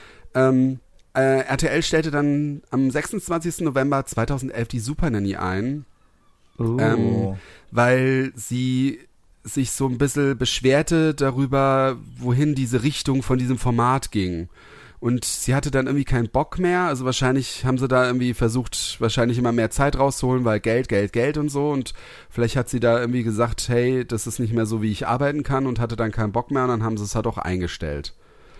Ähm, äh, R T L stellte dann am sechsundzwanzigsten November zweitausendelf die Super Nanny ein, oh. ähm, weil sie sich so ein bisschen beschwerte darüber, wohin diese Richtung von diesem Format ging. Und sie hatte dann irgendwie keinen Bock mehr, also wahrscheinlich haben sie da irgendwie versucht, wahrscheinlich immer mehr Zeit rauszuholen, weil Geld, Geld, Geld und so, und vielleicht hat sie da irgendwie gesagt, hey, das ist nicht mehr so, wie ich arbeiten kann, und hatte dann keinen Bock mehr, und dann haben sie es halt auch eingestellt.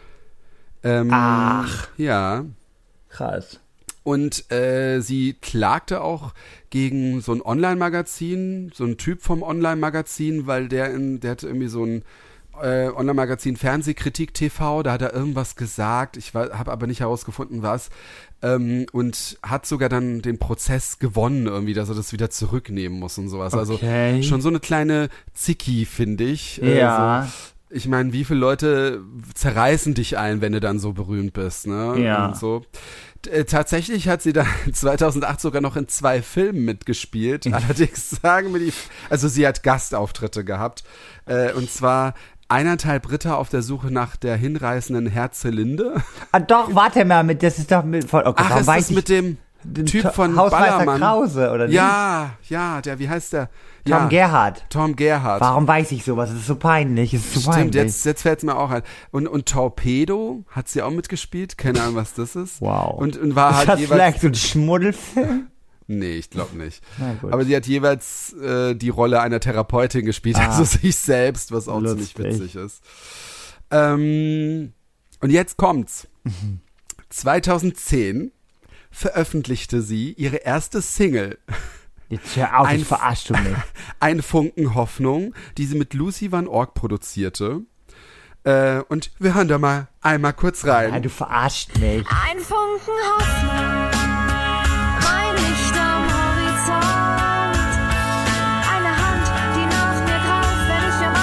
Ähm, Ach. Ja. Krass. Und äh, sie klagte auch gegen so ein Online-Magazin, so ein Typ vom Online-Magazin, weil der in, der hatte irgendwie so ein äh, Online-Magazin Fernsehkritik T V, da hat er irgendwas gesagt, ich habe aber nicht herausgefunden, was, ähm, und hat sogar dann den Prozess gewonnen irgendwie, dass er das wieder zurücknehmen muss und sowas. Okay. Also schon so eine kleine Zicki, finde ich. Ja. Äh, so. Ich meine, wie viele Leute zerreißen dich ein, wenn du dann so berühmt bist, ne? Ja. Und so. T- tatsächlich hat sie dann zweitausendacht sogar noch in zwei Filmen mitgespielt. Allerdings sagen wir die, also sie hat Gastauftritte gehabt. Äh, und zwar eineinhalb Ritter auf der Suche nach der hinreißenden Herzlinde. Ah, doch, warte mal, mit, das ist doch mit, von, okay, Ach, warum ist weiß das ich, mit dem den Typ To- von Hausmeister Ballermann? Krause, oder nicht? Ja, ja, der, wie heißt der? Tom ja, Gerhardt. Tom Gerhardt. Warum weiß ich sowas? Das ist so peinlich, es ist so Stimmt, peinlich. jetzt, jetzt fällt es mir auch ein. Und, und Torpedo, hat sie auch mitgespielt? Keine Ahnung, was das ist. Wow. Und, und war ist halt das jeweils... vielleicht so ein Schmuddelfilm? Nee, ich glaube nicht. Na gut. Aber sie hat jeweils äh, die Rolle einer Therapeutin gespielt, Ah. also sich selbst, was auch Lustig. ziemlich witzig ist. Ähm, und jetzt kommt's. Mhm. zweitausendzehn veröffentlichte sie ihre erste Single, Jetzt hör auf, Ein- ich verarsch du mich. Ein Funken Hoffnung, die sie mit Lucy Van Ork produzierte. Äh, und wir hören da mal einmal kurz rein. Ja, du verarscht mich. Ein Funken Hoffnung, mein Licht am Horizont. Eine Hand, die nach mir greift, wenn ich im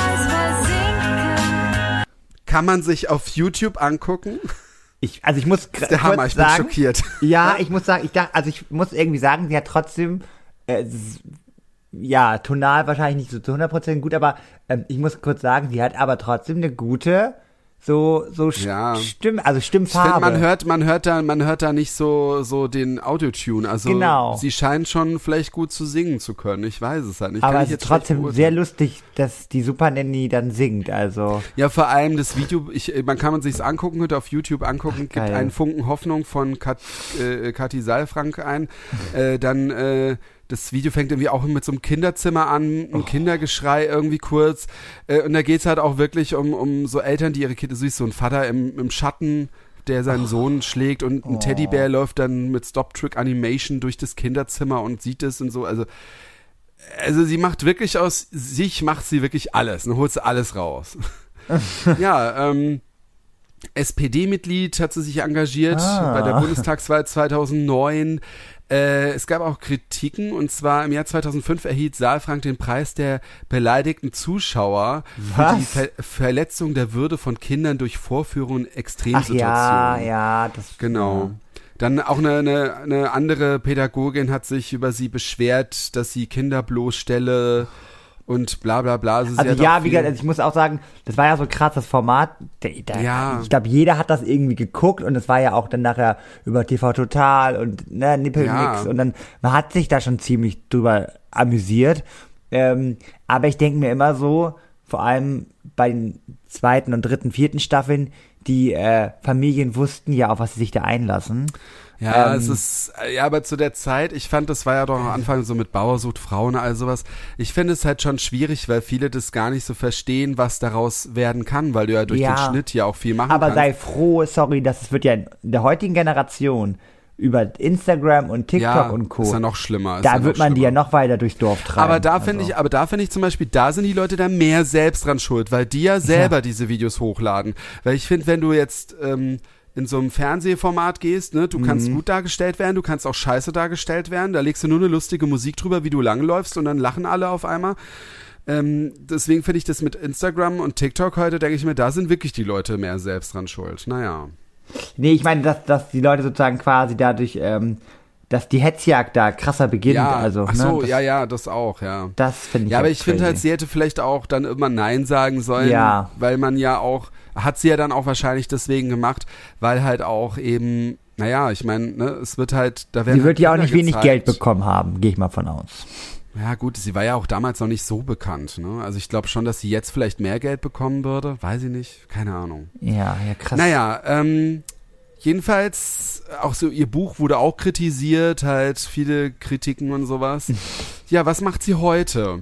Eis versinke. Kann man sich auf YouTube angucken? Ich, also ich muss Das ist der Hammer, ich bin sagen, schockiert. Ja, ich muss sagen, ich dachte, also ich muss irgendwie sagen, sie hat trotzdem, äh, s- ja, tonal wahrscheinlich nicht so zu hundert Prozent gut, aber ähm, ich muss kurz sagen, sie hat aber trotzdem eine gute, so, so Sch- Ja. Stimme, also Ich Stimmfarbe. finde, man hört, man hört da, man hört da nicht so, so den Autotune. Also Genau. sie scheint schon vielleicht gut zu singen zu können. Ich weiß es halt nicht. aber Kann es ich ist jetzt schlecht trotzdem beurteilen. sehr lustig, dass die Super Nanny dann singt, also. Ja, vor allem das Video, ich, man kann man sich's angucken, könnte auf YouTube angucken, gibt geil. einen Funken Hoffnung von Kat, äh, Kathi Saalfrank ein. äh, dann, äh, das Video fängt irgendwie auch mit so einem Kinderzimmer an, Oh. ein Kindergeschrei irgendwie kurz. Äh, und da geht's halt auch wirklich um, um so Eltern, die ihre Kinder, so ist so ein Vater im, im Schatten, der seinen Sohn schlägt und ein Oh. Teddybär läuft dann mit Stop-Trick-Animation durch das Kinderzimmer und sieht es und so. Also, also sie macht wirklich aus sich, macht sie wirklich alles und holt sie alles raus. Ja, ähm, S P D-Mitglied hat sie sich engagiert Ah. bei der Bundestagswahl zweitausendneun. Äh, es gab auch Kritiken und zwar im Jahr zweitausendfünf erhielt Saalfrank den Preis der beleidigten Zuschauer für Was? die Ver Verletzung der Würde von Kindern durch Vorführungen in Ach Extremsituationen. ja, ja, das. Genau. Dann auch eine, eine, eine andere Pädagogin hat sich über sie beschwert, dass sie Kinder bloßstelle und bla bla bla. Also, sie Also hat ja, auch wie viel- gesagt, also ich muss auch sagen, das war ja so krass, das Format. Der, der, Ja. Ich glaube, jeder hat das irgendwie geguckt und es war ja auch dann nachher über T V Total und ne, Nippelmix Ja. und dann, man hat sich da schon ziemlich drüber amüsiert. Ähm, aber ich denke mir immer so, vor allem bei den zweiten und dritten, vierten Staffeln, die äh, Familien wussten ja, auf was sie sich da einlassen. Ja, Ähm, es ist, äh, ja, aber zu der Zeit, ich fand, das war ja doch am Anfang so mit Bauer sucht Frauen, all sowas. Ich finde es halt schon schwierig, weil viele das gar nicht so verstehen, was daraus werden kann, weil du ja durch Ja. den Schnitt ja auch viel machen Aber kannst. sei froh, sorry, das es wird ja in der heutigen Generation über Instagram und TikTok ja, und Co. ist ja noch schlimmer. ist Da ja wird noch man die ja schlimmer. noch weiter durchs Dorf treiben. Aber da finde also. ich, aber da finde ich zum Beispiel, da sind die Leute da mehr selbst dran schuld, weil die ja selber Ja. diese Videos hochladen. Weil ich finde, wenn du jetzt ähm, in so einem Fernsehformat gehst, ne, du Mhm. kannst gut dargestellt werden, du kannst auch scheiße dargestellt werden, da legst du nur eine lustige Musik drüber, wie du langläufst und dann lachen alle auf einmal. Ähm, deswegen finde ich das mit Instagram und TikTok heute, denke ich mir, da sind wirklich die Leute mehr selbst dran schuld. Naja. Nee, ich meine, dass, dass die Leute sozusagen quasi dadurch, ähm, dass die Hetzjagd da krasser beginnt. Ja, also, ach so, ne, das, ja, ja, das auch, ja. Das finde ich Ja, aber halt ich finde halt, crazy. sie hätte vielleicht auch dann immer Nein sagen sollen, Ja. weil man ja auch, hat sie ja dann auch wahrscheinlich deswegen gemacht, weil halt auch eben, naja, ich meine, ne, es wird halt, da werden Sie halt wird ja auch Kinder nicht wenig gezeigt. Geld bekommen haben, gehe ich mal von aus. Ja gut, sie war ja auch damals noch nicht so bekannt, ne? Also ich glaube schon, dass sie jetzt vielleicht mehr Geld bekommen würde, weiß ich nicht, keine Ahnung. Ja, ja, krass. Naja, ähm, jedenfalls, auch so ihr Buch wurde auch kritisiert, halt viele Kritiken und sowas. Ja, was macht sie heute?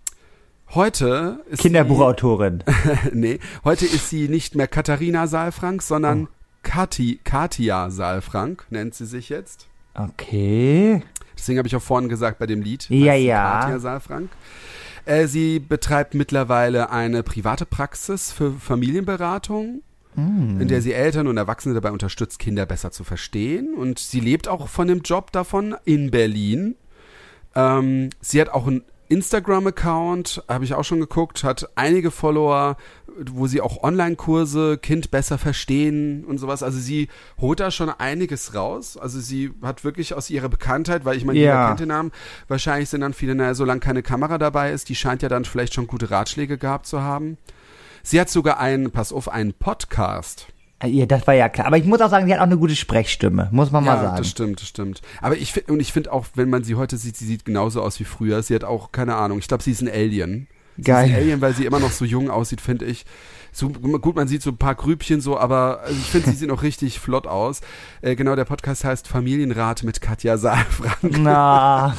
Heute ist Kinderbuchautorin. sie, nee, heute ist sie nicht mehr Katharina Saalfrank, sondern Kathi, Katia Saalfrank nennt sie sich jetzt. Okay. Deswegen habe ich auch vorhin gesagt bei dem Lied. Ja, heißt sie ja. Katia Saalfrank. Äh, sie betreibt mittlerweile eine private Praxis für Familienberatung, in der sie Eltern und Erwachsene dabei unterstützt, Kinder besser zu verstehen. Und sie lebt auch von dem Job davon in Berlin. Ähm, sie hat auch einen Instagram-Account, habe ich auch schon geguckt, hat einige Follower, wo sie auch Online-Kurse, Kind besser verstehen und sowas. Also sie holt da schon einiges raus. Also sie hat wirklich aus ihrer Bekanntheit, weil ich meine, Ja. jeder kennt den Namen, wahrscheinlich sind dann viele, naja, solange keine Kamera dabei ist, die scheint ja dann vielleicht schon gute Ratschläge gehabt zu haben. Sie hat sogar einen, pass auf, einen Podcast. Ja, das war ja klar. Aber ich muss auch sagen, sie hat auch eine gute Sprechstimme, muss man mal Ja, sagen. das stimmt, das stimmt. Aber ich finde, und ich finde auch, wenn man sie heute sieht, sie sieht genauso aus wie früher. Sie hat auch, keine Ahnung, ich glaube, sie ist ein Alien. Sie Geil. ist ein Alien, weil sie immer noch so jung aussieht, finde ich. So, gut, man sieht so ein paar Grübchen so, aber also ich finde, sie sieht noch richtig flott aus. Äh, genau, der Podcast heißt Familienrat mit Katja Saalfrank. Na.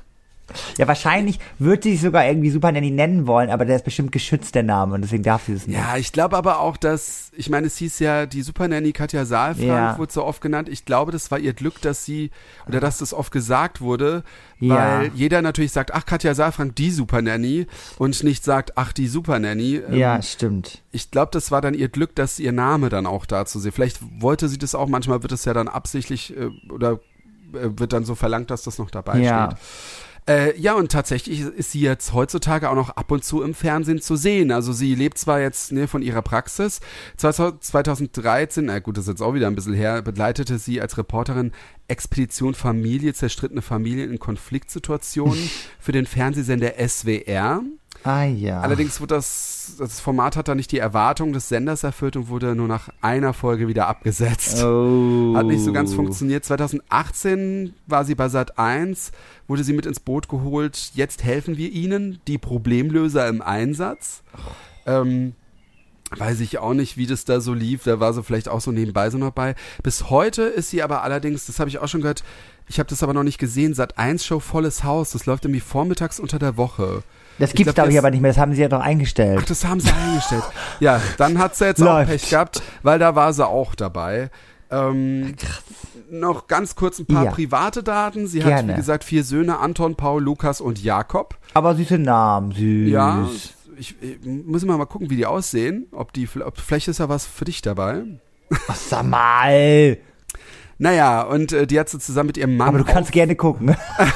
Ja, wahrscheinlich wird sie sich sogar irgendwie Super Nanny nennen wollen, aber der ist bestimmt geschützt, der Name, und deswegen darf sie es nicht. Ja, ich glaube aber auch, dass, ich meine, es hieß ja, die Supernanny Katja Saalfrank Ja. wurde so oft genannt. Ich glaube, das war ihr Glück, dass sie, oder dass das oft gesagt wurde, Ja. weil jeder natürlich sagt, ach, Katja Saalfrank, die Supernanny, und nicht sagt, ach, die Supernanny. Ähm, Ja, stimmt. Ich glaube, das war dann ihr Glück, dass ihr Name dann auch dazu sieht. Vielleicht wollte sie das auch, manchmal wird es ja dann absichtlich, äh, oder äh, wird dann so verlangt, dass das noch dabei Ja. steht. Äh, ja, und tatsächlich ist sie jetzt heutzutage auch noch ab und zu im Fernsehen zu sehen. Also sie lebt zwar jetzt ne, von ihrer Praxis. zweitausenddreizehn, na gut, das ist jetzt auch wieder ein bisschen her, begleitete sie als Reporterin Expedition Familie, zerstrittene Familien in Konfliktsituationen für den Fernsehsender S W R. Ah ja. Allerdings wurde das, das Format hat da nicht die Erwartung des Senders erfüllt und wurde nur nach einer Folge wieder abgesetzt. Oh. Hat nicht so ganz funktioniert. zweitausendachtzehn war sie bei Sat eins, wurde sie mit ins Boot geholt. Jetzt helfen wir Ihnen, die Problemlöser im Einsatz. Ähm, weiß ich auch nicht, wie das da so lief. Da war sie vielleicht auch so nebenbei so noch bei. Bis heute ist sie aber allerdings, das habe ich auch schon gehört, ich habe das aber noch nicht gesehen, Sat eins Show Volles Haus. Das läuft irgendwie vormittags unter der Woche. Das Ich gibt's, glaub, glaube ich, das- aber nicht mehr. Das haben sie ja doch eingestellt. Ach, das haben sie eingestellt. Ja, dann hat sie jetzt auch Läuft. Pech gehabt, weil da war sie auch dabei. Ähm, noch ganz kurz ein paar Ja. private Daten. Sie hat, Gerne. wie gesagt, vier Söhne, Anton, Paul, Lukas und Jakob. Aber süße Namen, süß. Ja, ich, ich muss mal mal gucken, wie die aussehen. Ob die, ob, vielleicht ist ja was für dich dabei. Ach, sag mal. Naja, und äh, die hat sie zusammen mit ihrem Mann. Aber du kannst gerne gucken.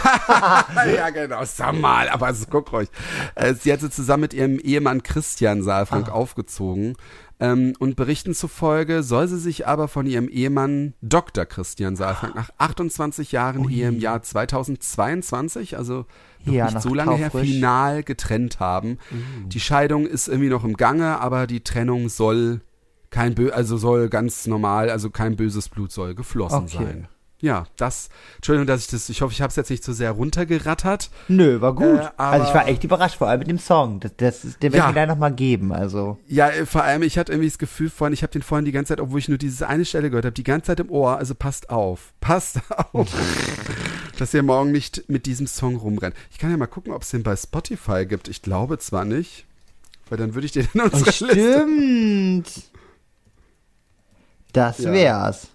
Ja, genau, sag mal, aber also, guck ruhig. Äh, sie hat sie zusammen mit ihrem Ehemann Christian Saalfrank Ah. aufgezogen. Ähm, und Berichten zufolge soll sie sich aber von ihrem Ehemann Doktor Christian Saalfrank nach achtundzwanzig Jahren Ehe im Jahr zweitausendzweiundzwanzig, also noch Ja, nicht noch so lange her, taufrisch. final getrennt haben. Die Scheidung ist irgendwie noch im Gange, aber die Trennung soll kein Bö also soll ganz normal, also kein böses Blut soll geflossen Okay. sein. Ja, das, Entschuldigung, dass ich das, ich hoffe, ich habe es jetzt nicht zu sehr runtergerattert. Nö, war gut. Äh, aber- also ich war echt überrascht, vor allem mit dem Song. Das, das, ist- den werde Ja. ich mir gleich nochmal geben. Also Ja, äh, vor allem, ich hatte irgendwie das Gefühl vorhin, ich habe den vorhin die ganze Zeit, obwohl ich nur diese eine Stelle gehört habe, die ganze Zeit im Ohr, also passt auf, passt auf, dass ihr morgen nicht mit diesem Song rumrennt. Ich kann ja mal gucken, ob es den bei Spotify gibt. Ich glaube zwar nicht, weil dann würde ich den in oh, unsere Liste... stimmt. Das Ja. wär's.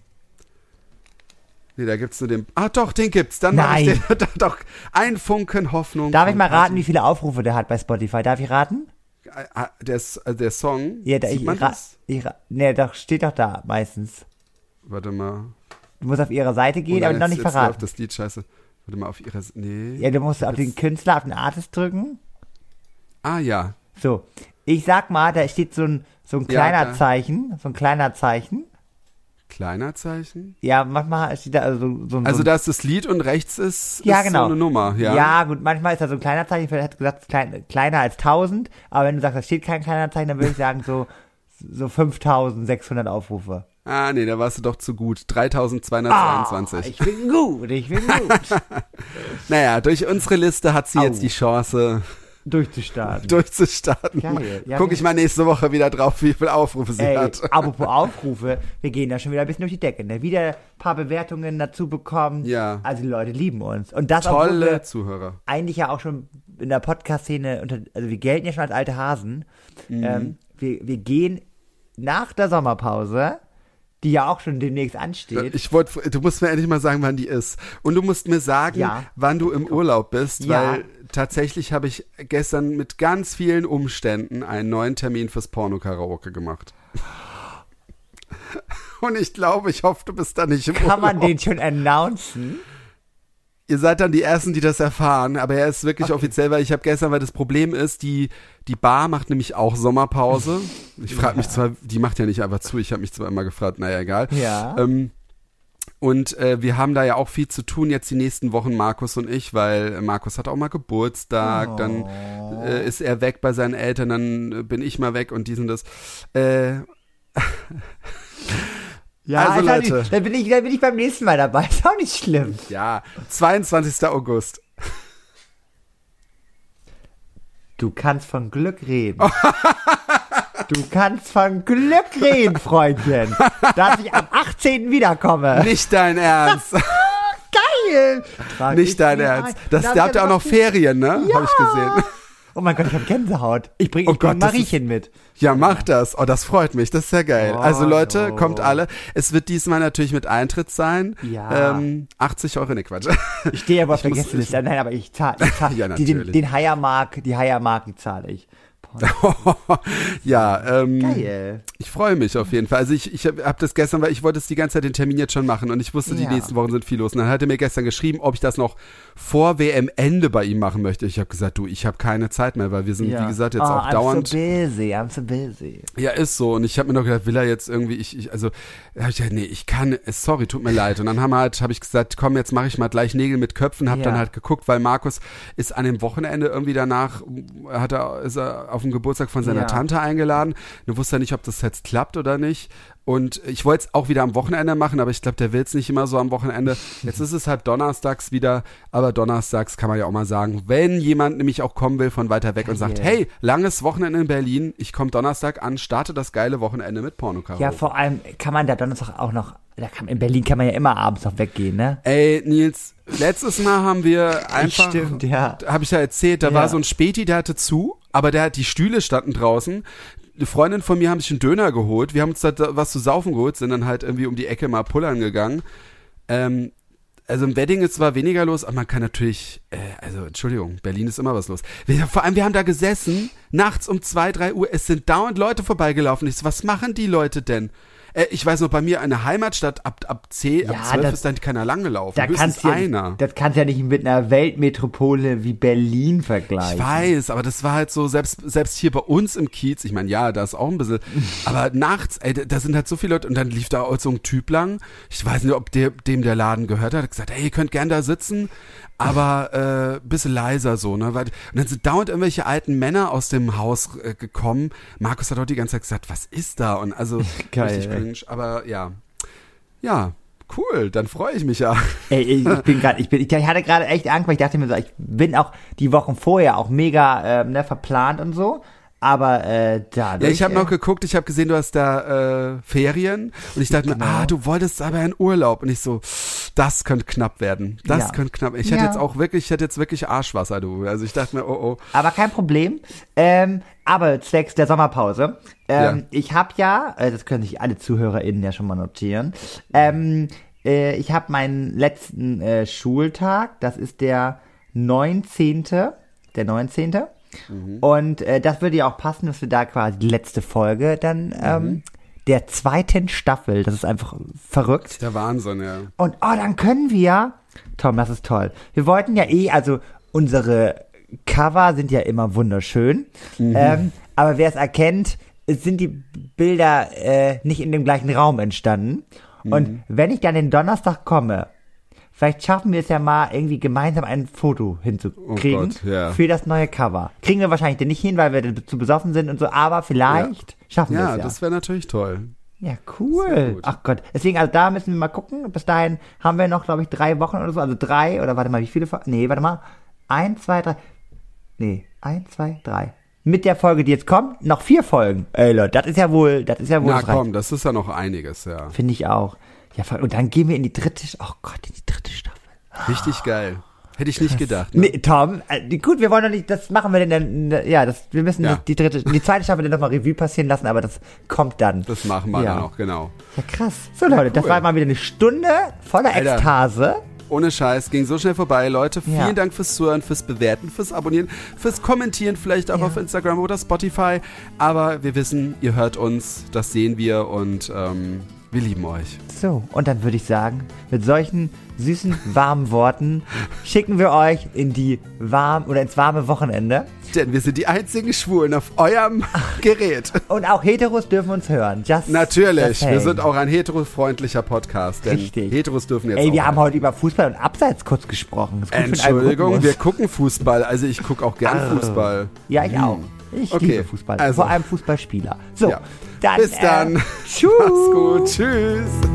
Nee, da gibt's nur den... Ah doch, den gibt's. Dann mach ich Nein. den, doch, doch, ein Funken Hoffnung. Darf ich von mal raten, Party. wie viele Aufrufe der hat bei Spotify? Darf ich raten? Ah, Der, S- äh, der Song, Ja, da, sieht ich, man ra das? ich ra Nee, doch, steht doch da meistens. Warte mal. Du musst auf ihre Seite gehen, Oh aber nein, noch jetzt- nicht jetzt verraten. läuft das Lied scheiße. Warte mal, auf ihre... Nee. Ja, du musst auf den Künstler, auf den Artist drücken. Ah ja. So, ich sag mal, da steht so ein, so ein Ja, kleiner klar. Zeichen, so ein kleiner Zeichen. Kleiner Zeichen? Ja, manchmal steht da also so, so ein... Also so ein, da ist das Lied und rechts ist, ja, ist genau. so eine Nummer. Ja, ja, gut, manchmal ist da so ein kleiner Zeichen, ich hätte gesagt, klein, kleiner als tausend, aber wenn du sagst, da steht kein kleiner Zeichen, dann würde ich sagen so, so fünftausendsechshundert Aufrufe. Ah, nee, da warst du doch zu gut. dreitausendzweihundertzweiundzwanzig. Ah, ich bin gut, ich bin gut. Naja, durch unsere Liste hat sie Au. jetzt die Chance, Durchzustarten. durchzustarten. Geil. Ja, Guck nee. ich mal nächste Woche wieder drauf, wie viele Aufrufe sie Ey, hat. apropos Aufrufe, wir gehen da schon wieder ein bisschen durch die Decke, ne? Wieder ein paar Bewertungen dazu bekommen. Ja. Also die Leute lieben uns. Und das, obwohl Tolle wir Zuhörer. eigentlich ja auch schon in der Podcast-Szene, unter, also wir gelten ja schon als alte Hasen. Mhm. Ähm, wir, wir gehen nach der Sommerpause, die ja auch schon demnächst ansteht. Ich wollte, du musst mir endlich mal sagen, wann die ist. Und du musst mir sagen, Ja. wann du im Urlaub bist, Ja. weil tatsächlich habe ich gestern mit ganz vielen Umständen einen neuen Termin fürs Porno-Karaoke gemacht. Und ich glaube, ich hoffe, du bist da nicht im Kann Urlaub. man den schon announcen? Ihr seid dann die Ersten, die das erfahren, aber er ist wirklich offiziell, weil ich habe gestern, weil das Problem ist, die, die Bar macht nämlich auch Sommerpause. Ich frage mich zwar, die macht ja nicht einfach zu, ich habe mich zwar immer gefragt, naja, egal. Ja. Ähm, Und äh, wir haben da ja auch viel zu tun jetzt die nächsten Wochen, Markus und ich, weil Markus hat auch mal Geburtstag, oh. dann äh, ist er weg bei seinen Eltern, dann äh, bin ich mal weg und dies und das. Äh, ja, also Leute. Nicht, dann, bin ich, dann bin ich beim nächsten Mal dabei, ist auch nicht schlimm. Ja, zweiundzwanzigster August. Du kannst von Glück reden. Du kannst von Glück reden, Freundchen. Dass ich am achtzehnten wiederkomme. Nicht dein Ernst. Geil. Trag Nicht dein Ernst. Das, da habt ihr auch noch Ferien, ne? Ja. Hab ich gesehen. Oh mein Gott, ich hab Gänsehaut. Ich bring, Oh ich bring Gott, das Mariechen mit. Ja, mach das. Oh, das freut mich. Das ist ja geil. Oh, also Leute, oh. kommt alle. Es wird diesmal natürlich mit Eintritt sein. Ja. Ähm, achtzig Euro, ne Quatsch. Ich stehe aber auf der muss- Gästeliste. Nein, aber ich zahle. Ich zahl, Ja, die, den, natürlich. den Higher-Mark, die Higher-Mark, die zahle ich. Ja, ähm, Geil. ich freue mich auf jeden Fall. Also ich, ich habe hab das gestern, weil ich wollte es die ganze Zeit den Termin jetzt schon machen und ich wusste, die Ja. nächsten Wochen sind viel los. Und dann hat er mir gestern geschrieben, ob ich das noch vor W M-Ende bei ihm machen möchte. Ich habe gesagt, du, ich habe keine Zeit mehr, weil wir sind, wie gesagt, jetzt oh, auch I'm dauernd. so busy, I'm so busy. Ja, ist so. Und ich habe mir noch gedacht, will er jetzt irgendwie, ich, ich also, hab ich gesagt, nee, ich kann, sorry, tut mir leid. Und dann haben wir halt, habe ich gesagt, komm, jetzt mache ich mal gleich Nägel mit Köpfen. Hab Ja. dann halt geguckt, weil Markus ist an dem Wochenende irgendwie danach, hat er, ist er auf dem Geburtstag von seiner Ja. Tante eingeladen. Du wusste ja nicht, ob das jetzt klappt oder nicht. Und ich wollte es auch wieder am Wochenende machen, aber ich glaube, der will es nicht immer so am Wochenende. Jetzt ist es halt donnerstags wieder, aber donnerstags kann man ja auch mal sagen, wenn jemand nämlich auch kommen will von weiter weg und sagt, Yeah. hey, langes Wochenende in Berlin, ich komme Donnerstag an, starte das geile Wochenende mit Porno-Karo. Ja, vor allem kann man da Donnerstag auch noch, da kann, in Berlin kann man ja immer abends noch weggehen, ne? Ey, Nils, letztes Mal haben wir einfach, Stimmt, ja. habe ich ja erzählt, da Ja. war so ein Späti, der hatte zu, aber der hat, die Stühle standen draußen. Eine Freundin von mir haben sich einen Döner geholt, wir haben uns da was zu saufen geholt, sind dann halt irgendwie um die Ecke mal pullern gegangen. Ähm, also im Wedding ist zwar weniger los, aber man kann natürlich, äh, also Entschuldigung, Berlin ist immer was los. Wir, vor allem, wir haben da gesessen, nachts um zwei, drei Uhr, es sind dauernd Leute vorbeigelaufen. Ich so, was machen die Leute denn? Äh, ich weiß noch, bei mir eine Heimatstadt, ab, ab zehn, ab Ja, zwölf das- ist dann keiner langgelaufen. Da Höchstens kannst du ja, einer. nicht- das kannst du ja nicht mit einer Weltmetropole wie Berlin vergleichen. Ich weiß, aber das war halt so, selbst, selbst hier bei uns im Kiez, ich meine, ja, da ist auch ein bisschen, aber nachts, ey, da sind halt so viele Leute und dann lief da auch so ein Typ lang, ich weiß nicht, ob der, dem der Laden gehört hat, hat gesagt, hey, ihr könnt gern da sitzen, aber äh, bisschen leiser so, ne, weil, und dann sind dauernd irgendwelche alten Männer aus dem Haus äh, gekommen, Markus hat auch die ganze Zeit gesagt, was ist da, und also, Geil, richtig ey. cringe, aber ja, ja, cool, dann freue ich mich ja. Ey, ich bin gerade, ich bin, ich hatte gerade echt Angst, weil ich dachte mir so, ich bin auch die Wochen vorher auch mega ähm, ne, verplant und so. Aber äh, da. Ja, ich habe noch geguckt, ich habe gesehen, du hast da äh, Ferien und ich dachte Genau. mir, ah, du wolltest aber in Urlaub und ich so, das könnte knapp werden. Das Ja. könnte knapp. Ich hätte Ja. jetzt auch wirklich, ich hätte jetzt wirklich Arschwasser, du. Also ich dachte mir, oh oh. Aber kein Problem. Ähm, aber zwecks der Sommerpause. Ähm, Ja. Ich habe ja, äh, das können sich alle ZuhörerInnen ja schon mal notieren. Ähm, äh, ich habe meinen letzten äh, Schultag. Das ist der neunzehnte Der neunzehnte Und äh, das würde ja auch passen, dass wir da quasi die letzte Folge dann ähm, der zweiten Staffel. Das ist einfach verrückt. Der Wahnsinn, ja. Und oh, dann können wir, Tom, das ist toll. Wir wollten ja eh, also unsere Cover sind ja immer wunderschön, ähm, aber wer es erkennt, es sind die Bilder äh, nicht in dem gleichen Raum entstanden. Und wenn ich dann den Donnerstag komme, vielleicht schaffen wir es ja mal irgendwie gemeinsam ein Foto hinzukriegen Oh Gott, ja. für das neue Cover. Kriegen wir wahrscheinlich nicht hin, weil wir zu besoffen sind und so, aber vielleicht schaffen wir Ja, es ja. das wäre natürlich toll. Ja, Sehr cool. gut. Ach Gott. Deswegen, also da müssen wir mal gucken. Bis dahin haben wir noch, glaube ich, drei Wochen oder so. Also drei, oder warte mal, wie viele Folgen? Nee, warte mal. Eins, zwei, drei. Nee, eins, zwei, drei. Mit der Folge, die jetzt kommt, noch vier Folgen. Ey, Leute, das ist ja wohl, das ist ja wohl Na das reicht. komm, das ist ja noch einiges, ja. Finde ich auch. Ja, voll. Und dann gehen wir in die dritte, oh Gott, in die dritte Staffel. Richtig geil. Hätte ich nicht gedacht. Ne? Nee, Tom, äh, gut, wir wollen doch nicht, das machen wir denn dann, äh, ja, das, wir müssen Ja. die dritte, die zweite Staffel dann nochmal Revue passieren lassen, aber das kommt dann. Das machen wir Ja. dann auch, genau. Ja, krass. So, Leute, das cool. war mal wieder eine Stunde voller Alter. Ekstase. Ohne Scheiß, ging so schnell vorbei. Leute, vielen Ja. Dank fürs Zuhören, fürs Bewerten, fürs Abonnieren, fürs Kommentieren, vielleicht auch Ja. auf Instagram oder Spotify. Aber wir wissen, ihr hört uns, das sehen wir und ähm, Wir lieben euch. So, und dann würde ich sagen, mit solchen süßen, warmen Worten schicken wir euch in die warm oder ins warme Wochenende. Denn wir sind die einzigen Schwulen auf eurem Gerät. Und auch Heteros dürfen uns hören. Just, Natürlich, just wir sind auch ein heterofreundlicher Podcast. Denn Richtig. Heteros dürfen jetzt Ey, auch wir haben rein. heute über Fußball und Abseits kurz gesprochen. Das ist gut für einen Entschuldigung, Algorithmus. wir gucken Fußball. Also ich gucke auch gern Ah. Fußball. Ja, ich auch. Ich Okay, liebe Fußball. also. Vor allem Fußballspieler. So, Ja. dann, Bis dann. Äh, tschüss. Mach's gut. Tschüss.